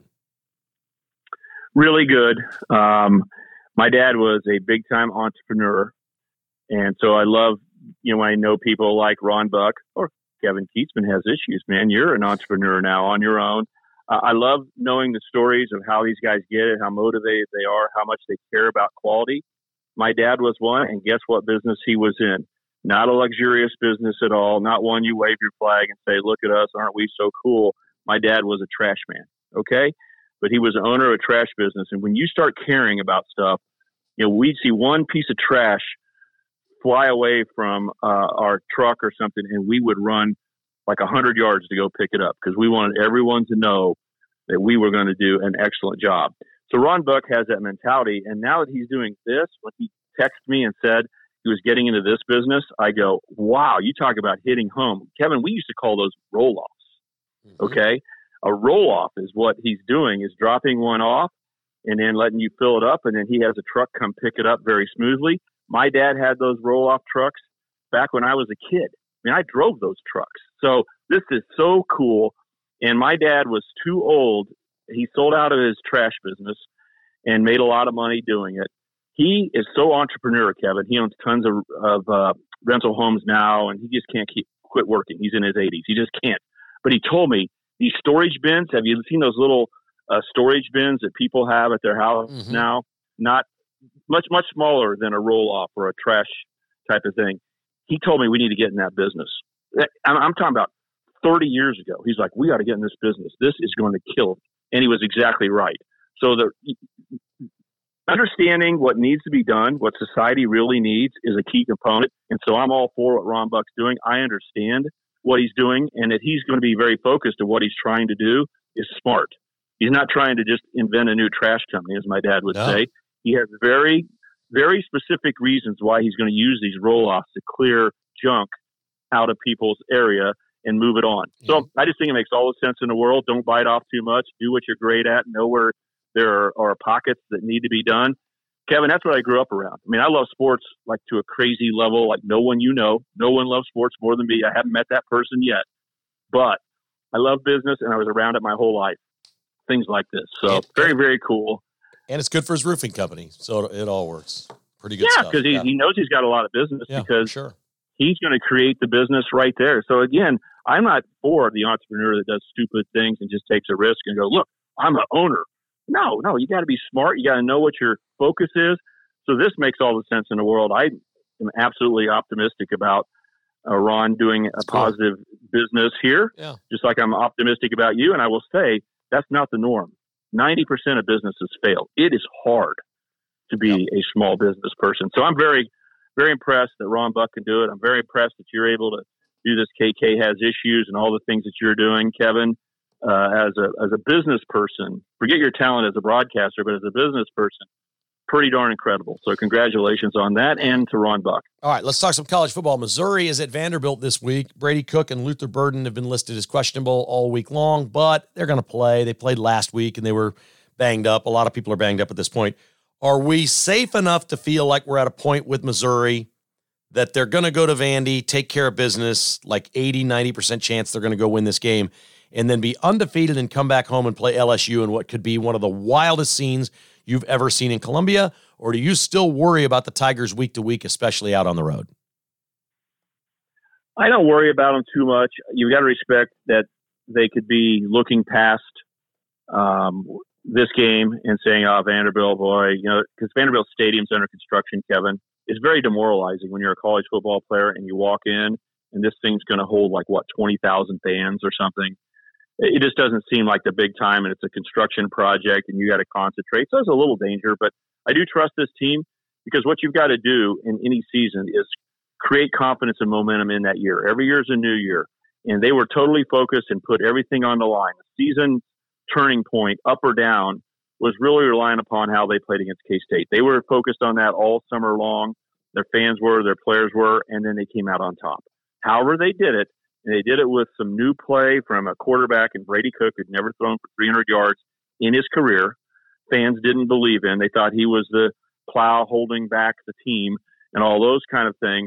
Really good. Um, my dad was a big time entrepreneur. And so I love, you know, when I know people like Ron Buck or Kevin Keatsman has issues, man, you're an entrepreneur now on your own. Uh, I love knowing the stories of how these guys get it, how motivated they are, how much they care about quality. My dad was one, and guess what business he was in? Not a luxurious business at all, not one you wave your flag and say, look at us, aren't we so cool? My dad was a trash man, okay? But he was the owner of a trash business. And when you start caring about stuff, you know, we'd see one piece of trash fly away from uh, our truck or something, and we would run like one hundred yards to go pick it up because we wanted everyone to know that we were going to do an excellent job. So Ron Buck has that mentality, and now that he's doing this, when he texted me and said he was getting into this business, I go, wow, you talk about hitting home. Kevin, we used to call those roll-offs, mm-hmm. okay? A roll-off is what he's doing, is dropping one off and then letting you fill it up, and then he has a truck come pick it up very smoothly. My dad had those roll-off trucks back when I was a kid. I mean, I drove those trucks. So this is so cool. And my dad was too old. He sold out of his trash business and made a lot of money doing it. He is so entrepreneur, Kevin. He owns tons of, of uh, rental homes now, and he just can't keep quit working. He's in his eighties. He just can't. But he told me these storage bins, have you seen those little uh, storage bins that people have at their house mm-hmm. now? Not much, much smaller than a roll-off or a trash type of thing. He told me we need to get in that business. I'm, I'm talking about thirty years ago. He's like, we got to get in this business. This is going to kill. And he was exactly right. So the understanding what needs to be done, what society really needs, is a key component. And so I'm all for what Ron Buck's doing. I understand what he's doing, and that he's going to be very focused on what he's trying to do is smart. He's not trying to just invent a new trash company, as my dad would no. say. He has very, very specific reasons why he's going to use these roll-offs to clear junk out of people's area and move it on. Mm-hmm. So I just think it makes all the sense in the world. Don't bite off too much. Do what you're great at. Know where there are, are pockets that need to be done. Kevin, that's what I grew up around. I mean, I love sports like to a crazy level, like no one you know. No one loves sports more than me. I haven't met that person yet. But I love business, and I was around it my whole life. Things like this. So and, very, very cool. And it's good for his roofing company. So it, it all works. Pretty good yeah, stuff. Because he, yeah, he knows he's got a lot of business yeah, because sure. he's going to create the business right there. So again, I'm not for the entrepreneur that does stupid things and just takes a risk and go, look, I'm an owner. No, no, you got to be smart. You got to know what your focus is. So this makes all the sense in the world. I am absolutely optimistic about uh, Ron doing a that's positive cool. business here, yeah. just like I'm optimistic about you. And I will say that's not the norm. ninety percent of businesses fail. It is hard. to be Yep. a small business person. So I'm very, very impressed that Ron Buck can do it. I'm very impressed that you're able to do this. K K has issues and all the things that you're doing, Kevin, uh, as a as a business person. Forget your talent as a broadcaster, but as a business person, pretty darn incredible. So congratulations on that, and to Ron Buck. All right, let's talk some college football. Missouri is at Vanderbilt this week. Brady Cook and Luther Burden have been listed as questionable all week long, but they're going to play. They played last week, and they were banged up. A lot of people are banged up at this point. Are we safe enough to feel like we're at a point with Missouri that they're going to go to Vandy, take care of business, like eighty, ninety percent chance they're going to go win this game, and then be undefeated and come back home and play L S U in what could be one of the wildest scenes you've ever seen in Columbia? Or do you still worry about the Tigers week to week, especially out on the road? I don't worry about them too much. You've got to respect that they could be looking past um, this game and saying, oh, Vanderbilt, boy, you know, because Vanderbilt Stadium's under construction, Kevin. It's very demoralizing when you're a college football player and you walk in and this thing's going to hold like, what, twenty thousand fans or something. It just doesn't seem like the big time, and it's a construction project and you got to concentrate. So there's a little danger, but I do trust this team because what you've got to do in any season is create confidence and momentum in that year. Every year is a new year, and they were totally focused and put everything on the line. The season turning point, up or down, was really relying upon how they played against K-State. They were focused on that all summer long. Their fans were, their players were, and then they came out on top. However they did it, and they did it with some new play from a quarterback in Brady Cook, who'd never thrown for three hundred yards in his career. Fans didn't believe in. They thought he was the plow holding back the team and all those kind of things.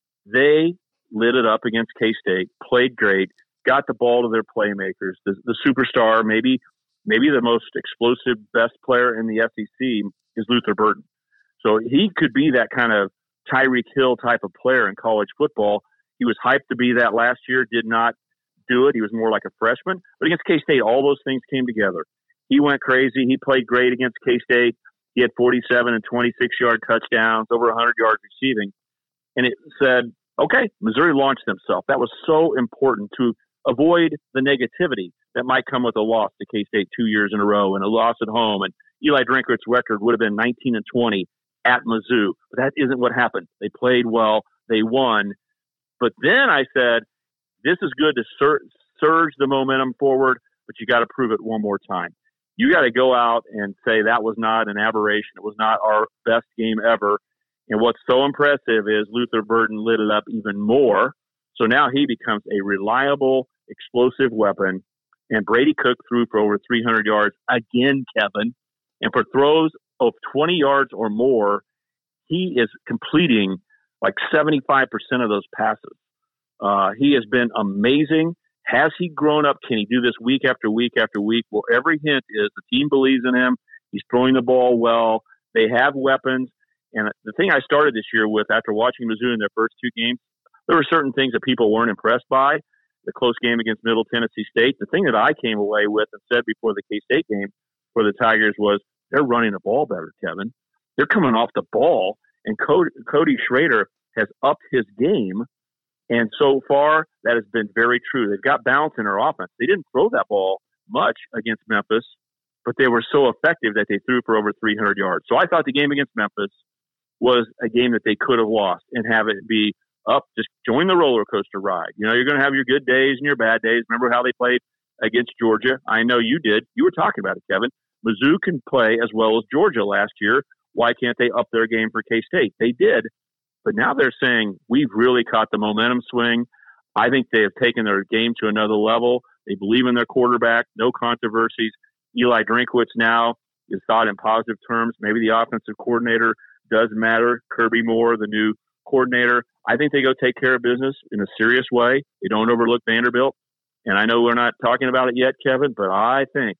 They lit it up against K-State, played great, got the ball to their playmakers. The, the superstar, maybe maybe the most explosive, best player in the S E C is Luther Burden. So he could be that kind of Tyreek Hill type of player in college football. He was hyped to be that last year, did not do it. He was more like a freshman. But against K-State, all those things came together. He went crazy. He played great against K-State. He had forty-seven and twenty-six-yard touchdowns, over one hundred yards receiving. And it said, okay, Missouri launched themselves. That was so important to avoid the negativity that might come with a loss to K-State two years in a row and a loss at home. And Eli Drinkwitz's record would have been nineteen and twenty at Mizzou. But that isn't what happened. They played well. They won. But then I said, this is good to sur- surge the momentum forward, but you got to prove it one more time. You got to go out and say that was not an aberration. It was not our best game ever. And what's so impressive is Luther Burden lit it up even more. So now he becomes a reliable, explosive weapon. And Brady Cook threw for over three hundred yards again, Kevin. And for throws of twenty yards or more, he is completing like seventy-five percent of those passes. Uh, he has been amazing. Has he grown up? Can he do this week after week after week? Well, every hint is the team believes in him. He's throwing the ball well. They have weapons. And the thing I started this year with, after watching Mizzou in their first two games, there were certain things that people weren't impressed by. The close game against Middle Tennessee State. The thing that I came away with and said before the K-State game for the Tigers was they're running the ball better, Kevin. They're coming off the ball, and Cody, Cody Schrader has upped his game. And so far, that has been very true. They've got balance in their offense. They didn't throw that ball much against Memphis, but they were so effective that they threw for over three hundred yards. So I thought the game against Memphis was a game that they could have lost and have it be up. Just join the roller coaster ride. You know, you're going to have your good days and your bad days. Remember how they played against Georgia? I know you did. You were talking about it, Kevin. Mizzou can play as well as Georgia last year. Why can't they up their game for K-State? They did. But now they're saying, we've really caught the momentum swing. I think they have taken their game to another level. They believe in their quarterback. No controversies. Eli Drinkwitz now is thought in positive terms. Maybe the offensive coordinator does matter. Kirby Moore, the new coordinator. I think they go take care of business in a serious way. They don't overlook Vanderbilt. And I know we're not talking about it yet, Kevin, but I think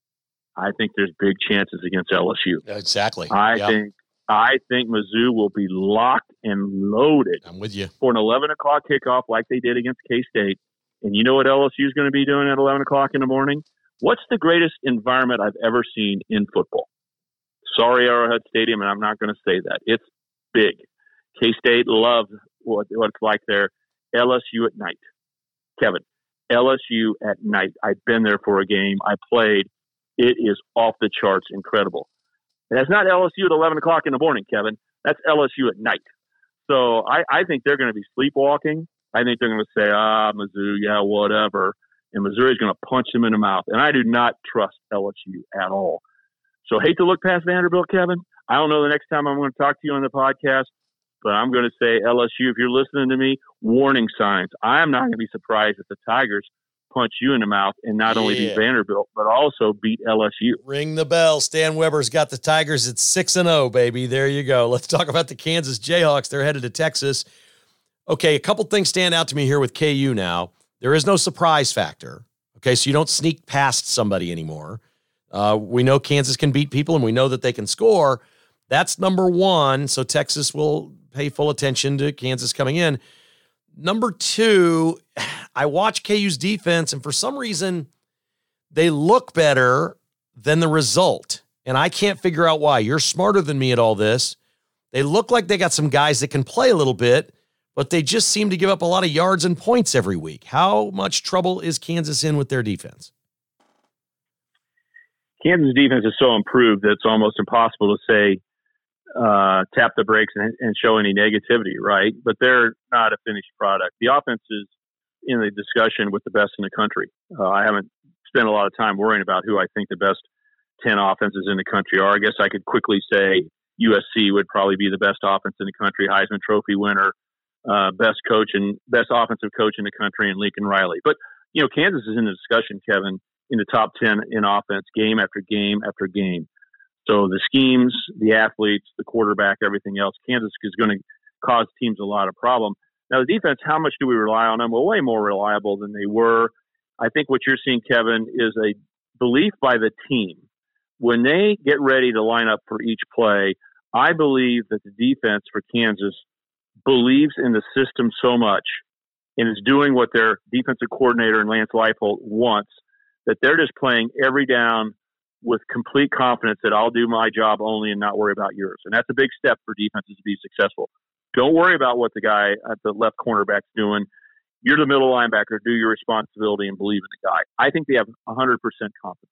I think there's big chances against L S U. Exactly. I yep. think I think Mizzou will be locked and loaded. I'm with you. For an eleven o'clock kickoff like they did against K-State. And you know what L S U is going to be doing at eleven o'clock in the morning? What's the greatest environment I've ever seen in football? Sorry, Arrowhead Stadium, and I'm not going to say that. It's big. K-State loves what, what it's like there. L S U at night. Kevin, L S U at night. I've been there for a game. I played. It is off the charts incredible. And that's not L S U at eleven o'clock in the morning, Kevin. That's L S U at night. So I, I think they're going to be sleepwalking. I think they're going to say, ah, Mizzou, yeah, whatever. And Missouri's going to punch them in the mouth. And I do not trust L S U at all. So hate to look past Vanderbilt, Kevin. I don't know the next time I'm going to talk to you on the podcast, but I'm going to say L S U, if you're listening to me, warning signs. I'm not going to be surprised if the Tigers punch you in the mouth and not yeah. only beat Vanderbilt, but also beat L S U. Ring the bell. Stan Weber's got the Tigers at six and oh, baby. There you go. Let's talk about the Kansas Jayhawks. They're headed to Texas. Okay, a couple things stand out to me here with K U now. There is no surprise factor. Okay, so you don't sneak past somebody anymore. Uh, we know Kansas can beat people, and we know that they can score. That's number one, so Texas will pay full attention to Kansas coming in. Number two, I watch K U's defense, and for some reason, they look better than the result. And I can't figure out why. You're smarter than me at all this. They look like they got some guys that can play a little bit, but they just seem to give up a lot of yards and points every week. How much trouble is Kansas in with their defense? Kansas defense is so improved that it's almost impossible to say uh, tap the brakes and, and show any negativity, right? But they're not a finished product. The offense is in the discussion with the best in the country. Uh, I haven't spent a lot of time worrying about who I think the best ten offenses in the country are. I guess I could quickly say U S C would probably be the best offense in the country, Heisman Trophy winner, uh, best coach and best offensive coach in the country, and Lincoln Riley. But, you know, Kansas is in the discussion, Kevin, in the top ten in offense, game after game after game. So the schemes, the athletes, the quarterback, everything else, Kansas is going to cause teams a lot of problem. Now, the defense, how much do we rely on them? Well, way more reliable than they were. I think what you're seeing, Kevin, is a belief by the team. When they get ready to line up for each play, I believe that the defense for Kansas believes in the system so much and is doing what their defensive coordinator and Lance Leipold wants, that they're just playing every down with complete confidence that I'll do my job only and not worry about yours. And that's a big step for defenses to be successful. Don't worry about what the guy at the left cornerback's doing. You're the middle linebacker. Do your responsibility and believe in the guy. I think they have one hundred percent confidence.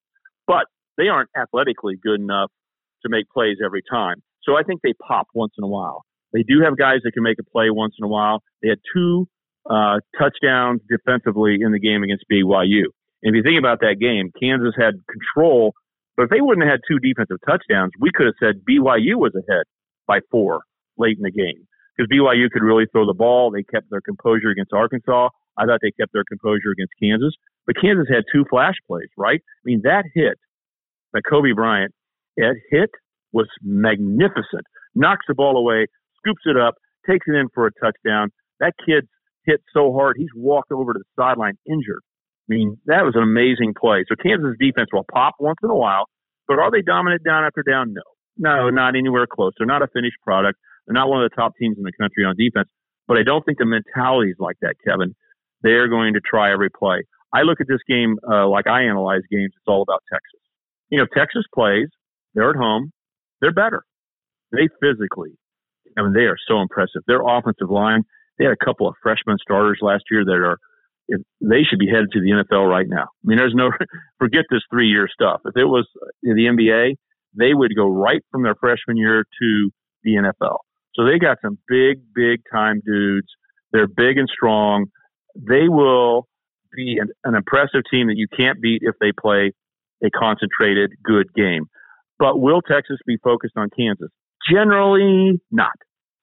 But they aren't athletically good enough to make plays every time. So I think they pop once in a while. They do have guys that can make a play once in a while. They had two uh, touchdowns defensively in the game against B Y U. And if you think about that game, Kansas had control, but if they wouldn't have had two defensive touchdowns, we could have said B Y U was ahead by four late in the game because B Y U could really throw the ball. They kept their composure against Arkansas. I thought they kept their composure against Kansas, but Kansas had two flash plays, right? I mean, that hit by Kobe Bryant, that hit was magnificent. Knocks the ball away, scoops it up, takes it in for a touchdown. That kid hit so hard, he's walked over to the sideline injured. I mean, that was an amazing play. So Kansas defense will pop once in a while, but are they dominant down after down? No. No, not anywhere close. They're not a finished product. They're not one of the top teams in the country on defense. But I don't think the mentality is like that, Kevin. They're going to try every play. I look at this game uh, like I analyze games. It's all about Texas. You know, Texas plays. They're at home. They're better. They physically, I mean, they are so impressive. Their offensive line, they had a couple of freshman starters last year that are, if they should be headed to the N F L right now. I mean, there's no, forget this three-year stuff. If it was the N B A, they would go right from their freshman year to the N F L. So they got some big, big-time dudes. They're big and strong. They will be an, an impressive team that you can't beat if they play a concentrated, good game. But will Texas be focused on Kansas? Generally not.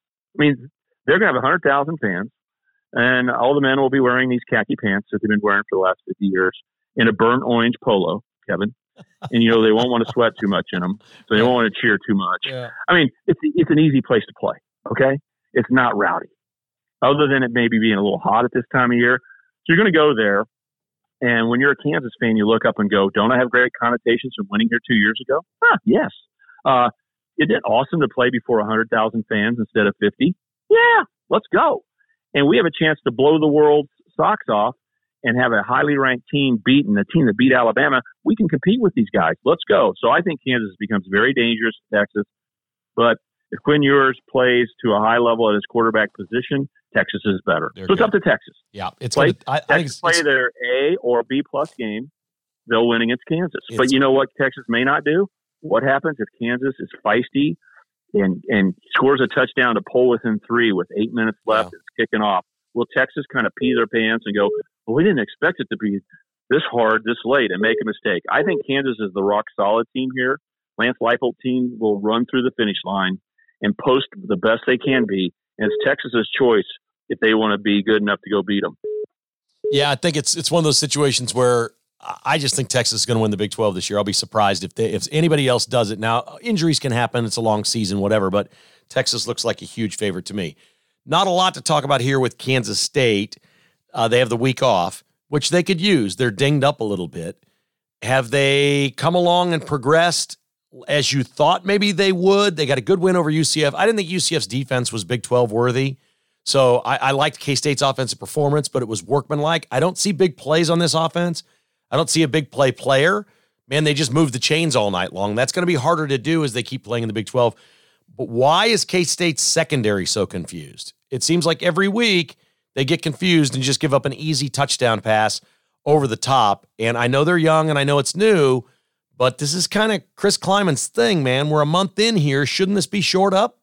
I mean, they're going to have one hundred thousand fans. And all the men will be wearing these khaki pants that they've been wearing for the last fifty years in a burnt orange polo, Kevin. And, you know, they won't want to sweat too much in them. So they won't want to cheer too much. Yeah. I mean, it's it's an easy place to play, okay? It's not rowdy. Other than it maybe being a little hot at this time of year. So you're going to go there. And when you're a Kansas fan, you look up and go, don't I have great connotations from winning here two years ago? Huh, yes. Uh, isn't it awesome to play before one hundred thousand fans instead of fifty? Yeah, let's go. And we have a chance to blow the world's socks off and have a highly ranked team beaten, a team that beat Alabama. We can compete with these guys. Let's go. So I think Kansas becomes very dangerous to Texas. But if Quinn Ewers plays to a high level at his quarterback position, Texas is better. They're so it's good. Up to Texas. Yeah, it's play, gonna, I, Texas I think it's, play it's, their A or B plus game. They'll win against Kansas. But you know what Texas may not do? what happens if Kansas is feisty and, and scores a touchdown to pull within three with eight minutes left? Yeah. It's kicking off. Will Texas kind of pee their pants and go, well, we didn't expect it to be this hard, this late, and make a mistake? I think Kansas is the rock-solid team here. Lance Leipold team will run through the finish line and post the best they can be, and it's Texas's choice if they want to be good enough to go beat them. Yeah, I think it's it's one of those situations where I just think Texas is going to win the Big twelve this year. I'll be surprised if they, if anybody else does it. Now, injuries can happen. It's a long season, whatever, but Texas looks like a huge favorite to me. Not a lot to talk about here with Kansas State. Uh, they have the week off, which they could use. They're dinged up a little bit. Have they come along and progressed as you thought maybe they would? They got a good win over U C F. I didn't think U C F's defense was Big twelve worthy. So I, I liked K-State's offensive performance, but it was workmanlike. I don't see big plays on this offense. I don't see a big play player. Man, they just moved the chains all night long. That's going to be harder to do as they keep playing in the Big twelve. But why is K-State's secondary so confused? It seems like every week they get confused and just give up an easy touchdown pass over the top. And I know they're young and I know it's new, but this is kind of Chris Kleiman's thing, man. We're a month in here. Shouldn't this be shored up?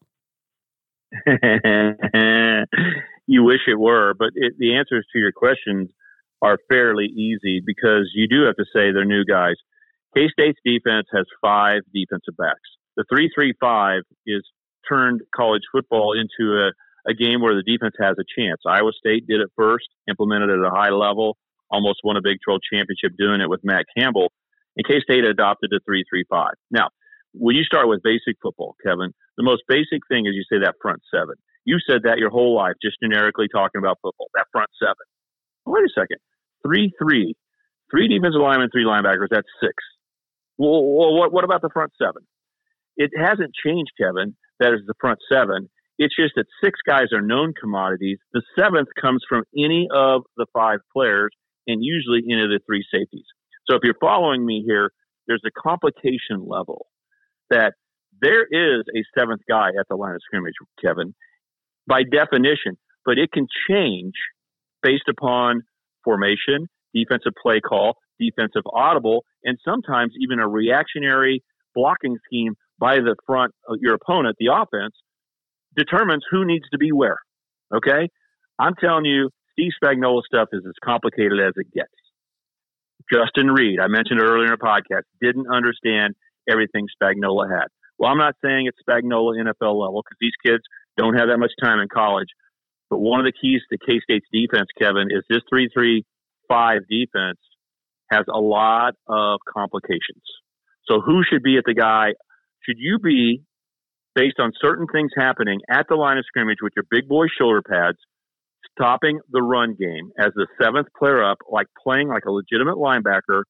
You wish it were, but it, the answers to your questions are fairly easy because you do have to say they're new guys. K-State's defense has five defensive backs. The three three five is turned college football into a, a game where the defense has a chance. Iowa State did it first, implemented it at a high level, almost won a Big twelve championship doing it with Matt Campbell, and K-State adopted the three three five. Now, when you start with basic football, Kevin, the most basic thing is you say that front seven. You said that your whole life, just generically talking about football, that front seven. Wait a second. Three, three. Three defensive linemen, three linebackers, that's six. Well, well what, what about the front seven? It hasn't changed, Kevin, that is the front seven. It's just that six guys are known commodities. The seventh comes from any of the five players and usually any of the three safeties. So if you're following me here, there's a complication level that there is a seventh guy at the line of scrimmage, Kevin, by definition, but it can change based upon formation, defensive play call, defensive audible, and sometimes even a reactionary blocking scheme by the front of your opponent, the offense, determines who needs to be where. Okay? I'm telling you, Steve Spagnuolo stuff is as complicated as it gets. Justin Reed, I mentioned earlier in a podcast, didn't understand everything Spagnuolo had. Well, I'm not saying it's Spagnuolo N F L level because these kids don't have that much time in college. But one of the keys to K-State's defense, Kevin, is this three three five defense has a lot of complications. So who should be at the guy? Should you be, based on certain things happening at the line of scrimmage with your big boy shoulder pads, stopping the run game as the seventh player up, like playing like a legitimate linebacker,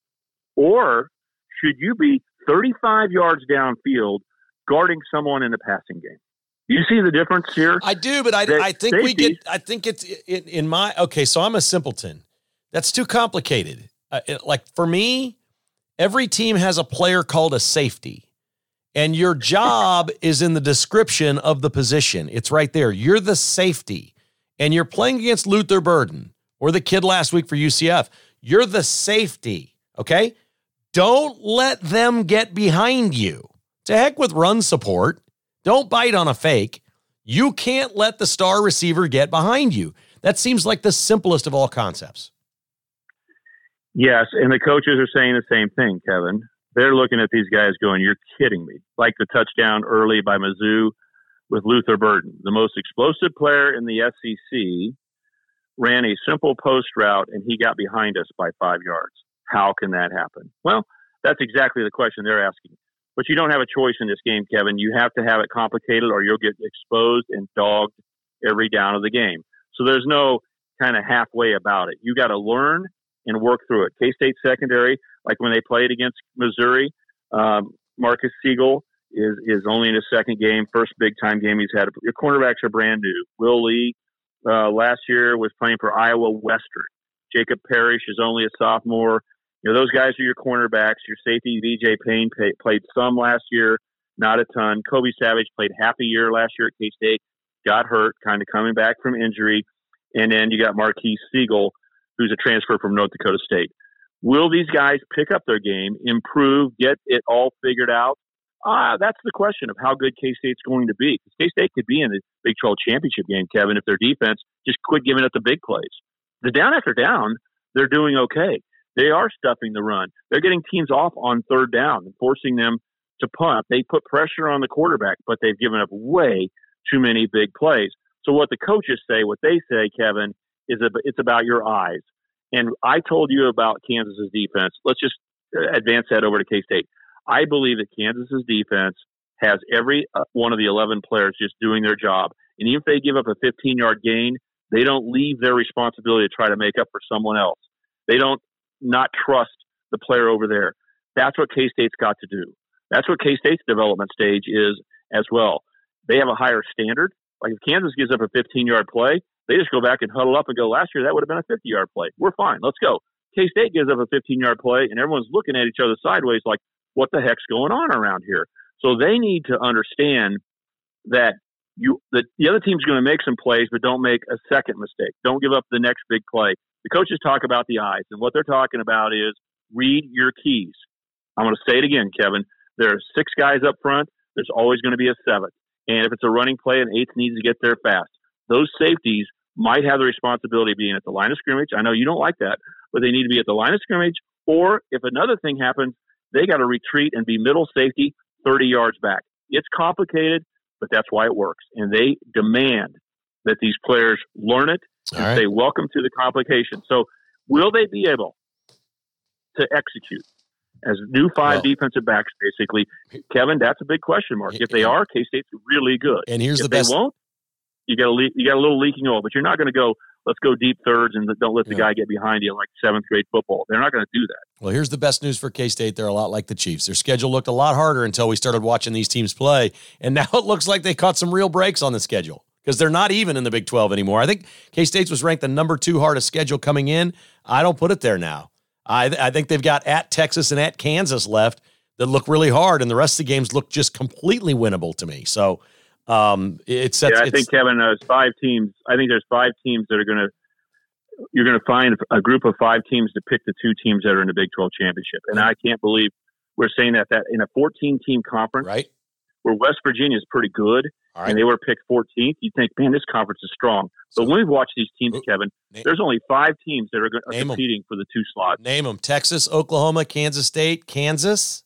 or should you be thirty-five yards downfield guarding someone in the passing game? You see the difference here? I do, but I, I think safety. we get, I think it's in, in my, okay, so I'm a simpleton. That's too complicated. Uh, it, like for me, every team has a player called a safety, and your job is in the description of the position. It's right there. You're the safety, and you're playing against Luther Burden or the kid last week for U C F. You're the safety, okay? Don't let them get behind you. To heck with run support. Don't bite on a fake. You can't let the star receiver get behind you. That seems like the simplest of all concepts. Yes, and the coaches are saying the same thing, Kevin. They're looking at these guys going, you're kidding me. Like the touchdown early by Mizzou with Luther Burden. The most explosive player in the S E C ran a simple post route, and he got behind us by five yards. How can that happen? Well, that's exactly the question they're asking. But you don't have a choice in this game, Kevin. You have to have it complicated or you'll get exposed and dogged every down of the game. So there's no kind of halfway about it. You got to learn and work through it. K-State secondary, like when they played against Missouri, um, Marcus Siegel is is only in his second game, first big-time game he's had. Your cornerbacks are brand new. Will Lee uh, last year was playing for Iowa Western. Jacob Parrish is only a sophomore. You know, those guys are your cornerbacks. Your safety, V J Payne, pay, played some last year, not a ton. Kobe Savage played half a year last year at K-State, got hurt, kind of coming back from injury. And then you got Marquise Siegel, who's a transfer from North Dakota State. Will these guys pick up their game, improve, get it all figured out? Uh, that's the question of how good K-State's going to be. K-State could be in the Big twelve championship game, Kevin, if their defense just quit giving up the big plays. The down after down, they're doing okay. They are stuffing the run. They're getting teams off on third down and forcing them to punt. They put pressure on the quarterback, but they've given up way too many big plays. So what the coaches say, what they say, Kevin, is it's about your eyes. And I told you about Kansas's defense. Let's just advance that over to K-State. I believe that Kansas's defense has every one of the eleven players just doing their job. And even if they give up a fifteen-yard gain, they don't leave their responsibility to try to make up for someone else. They don't not trust the player over there. That's what K-State's got to do. That's what K-State's development stage is as well. They have a higher standard. Like if Kansas gives up a fifteen-yard play, they just go back and huddle up and go, last year that would have been a fifty-yard play. We're fine. Let's go. K-State gives up a fifteen-yard play, and everyone's looking at each other sideways like, what the heck's going on around here? So they need to understand that you that the other team's going to make some plays, but don't make a second mistake. Don't give up the next big play. The coaches talk about the eyes, and what they're talking about is read your keys. I'm going to say it again, Kevin. There are six guys up front. There's always going to be a seventh. And if it's a running play, an eighth needs to get there fast. Those safeties might have the responsibility of being at the line of scrimmage. I know you don't like that, but they need to be at the line of scrimmage. Or if another thing happens, they got to retreat and be middle safety thirty yards back. It's complicated, but that's why it works. And they demand that these players learn it and right. say, welcome to the complication. So will they be able to execute as new five well, defensive backs, basically? Kevin, that's a big question mark. If they are, K-State's really good. And here's if the best. If they won't, you got a le- you got a little leaking oil, but you're not going to go, let's go deep thirds and don't let the yeah. guy get behind you like seventh grade football. They're not going to do that. Well, here's the best news for K-State. They're a lot like the Chiefs. Their schedule looked a lot harder until we started watching these teams play, and now it looks like they caught some real breaks on the schedule because they're not even in the Big twelve anymore. I think K-State's was ranked the number two hardest schedule coming in. I don't put it there now. I, I think they've got at Texas and at Kansas left that look really hard, and the rest of the games look just completely winnable to me. So um, it sets. Yeah, I it's, think, Kevin, there's five teams. I think there's five teams that are going to you're going to find a group of five teams to pick the two teams that are in the Big twelve championship. And I can't believe we're saying that, that in a fourteen-team conference, right, where West Virginia is pretty good, right. and they were picked fourteenth, you think, man, this conference is strong. So, but when we watch these teams, ooh, Kevin, name, there's only five teams that are, are competing them. for the two slots. Name them. Texas, Oklahoma, Kansas State, Kansas.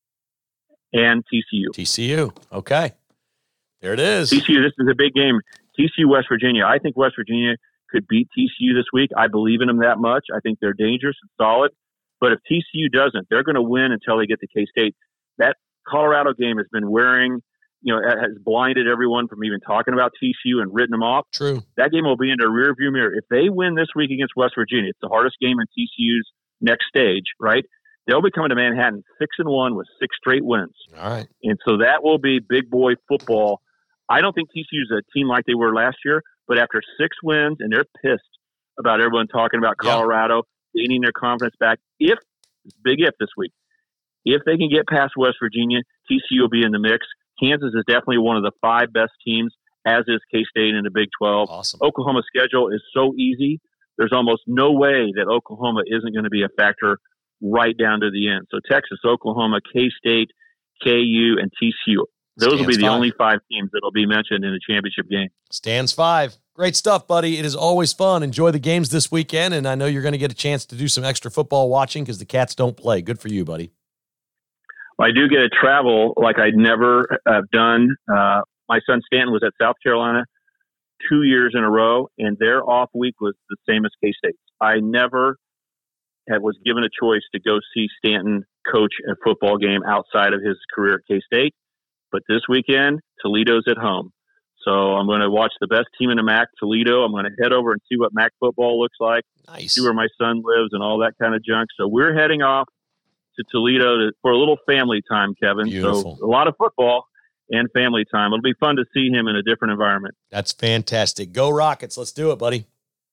And T C U. T C U. Okay. There it is. T C U, this is a big game. T C U, West Virginia. I think West Virginia could beat T C U this week. I believe in them that much. I think they're dangerous and solid. But if T C U doesn't, they're going to win until they get to K-State. That Colorado game has been wearing, you know, has blinded everyone from even talking about T C U and written them off. True. That game will be in their rearview mirror. If they win this week against West Virginia, it's the hardest game in T C U's next stage, right? They'll be coming to Manhattan six and one with six straight wins. All right. And so that will be big boy football. I don't think T C U's a team like they were last year, but after six wins, and they're pissed about everyone talking about Colorado yeah. gaining their confidence back. If, big if this week, if they can get past West Virginia, T C U will be in the mix. Kansas is definitely one of the five best teams, as is K-State in the Big twelve. Awesome. Oklahoma's schedule is so easy. There's almost no way that Oklahoma isn't going to be a factor right down to the end. So Texas, Oklahoma, K-State, K U, and T C U. Those Stands will be the five. only five teams that will be mentioned in the championship game. Stands five. Great stuff, buddy. It is always fun. Enjoy the games this weekend, and I know you're going to get a chance to do some extra football watching because the Cats don't play. Good for you, buddy. Well, I do get to travel like I'd never have done. Uh, my son Stanton was at South Carolina two years in a row, and their off week was the same as K-State. I never had, was given a choice to go see Stanton coach a football game outside of his career at K-State. But this weekend, Toledo's at home. So I'm going to watch the best team in the M A C, Toledo. I'm going to head over and see what M A C football looks like, nice. see where my son lives and all that kind of junk. So we're heading off to Toledo to, for a little family time, Kevin. Beautiful. So a lot of football and family time. It'll be fun to see him in a different environment. That's fantastic. Go Rockets. Let's do it, buddy.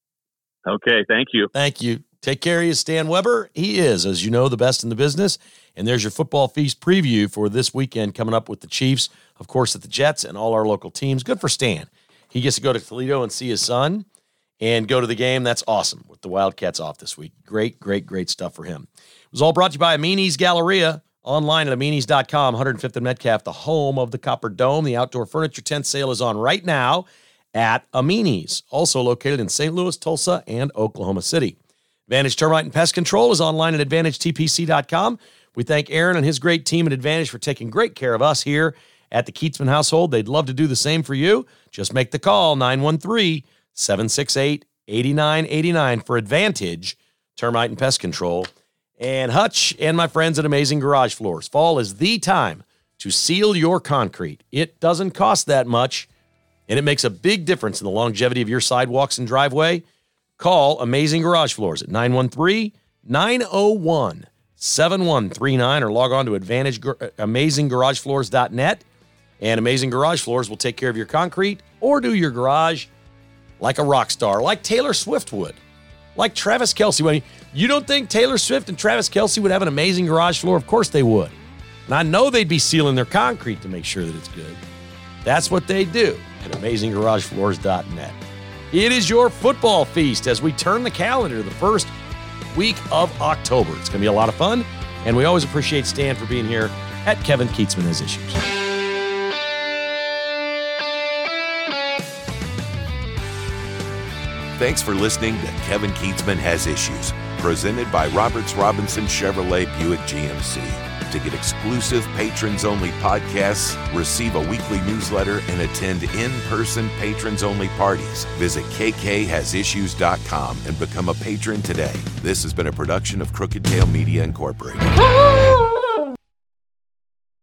Okay, thank you. Thank you. Take care of you, Stan Weber. He is, as you know, the best in the business. And there's your football feast preview for this weekend coming up with the Chiefs, of course, at the Jets and all our local teams. Good for Stan. He gets to go to Toledo and see his son and go to the game. That's awesome with the Wildcats off this week. Great, great, great stuff for him. It was all brought to you by Amini's Galleria. online at Amini's dot com, one hundred fifth and Metcalf, the home of the Copper Dome. The outdoor furniture tent sale is on right now at Amini's, also located in Saint Louis, Tulsa, and Oklahoma City. Advantage Termite and Pest Control is online at Advantage T P C dot com. We thank Aaron and his great team at Advantage for taking great care of us here at the Keatsman household. They'd love to do the same for you. Just make the call, nine one three, seven six eight, eight nine eight nine for Advantage Termite and Pest Control. And Hutch and my friends at Amazing Garage Floors. Fall is the time to seal your concrete. It doesn't cost that much, and it makes a big difference in the longevity of your sidewalks and driveway. Call Amazing Garage Floors at nine one three, nine oh one, seven one three nine or log on to advantage amazing garage floors dot net. And Amazing Garage Floors will take care of your concrete or do your garage like a rock star, like Taylor Swift would. Like Travis Kelce. When you don't think Taylor Swift and Travis Kelce would have an amazing garage floor? Of course they would. And I know they'd be sealing their concrete to make sure that it's good. That's what they do at amazing garage floors dot net. It is your football feast as we turn the calendar to the first week of October. It's going to be a lot of fun, and we always appreciate Stan for being here at Kevin Keatsman Has Issues. Thanks for listening to Kevin Keatsman Has Issues, presented by Roberts Robinson Chevrolet Buick G M C. To get exclusive patrons-only podcasts, receive a weekly newsletter, and attend in-person patrons-only parties, visit K K has issues dot com and become a patron today. This has been a production of Crooked Tail Media Incorporated.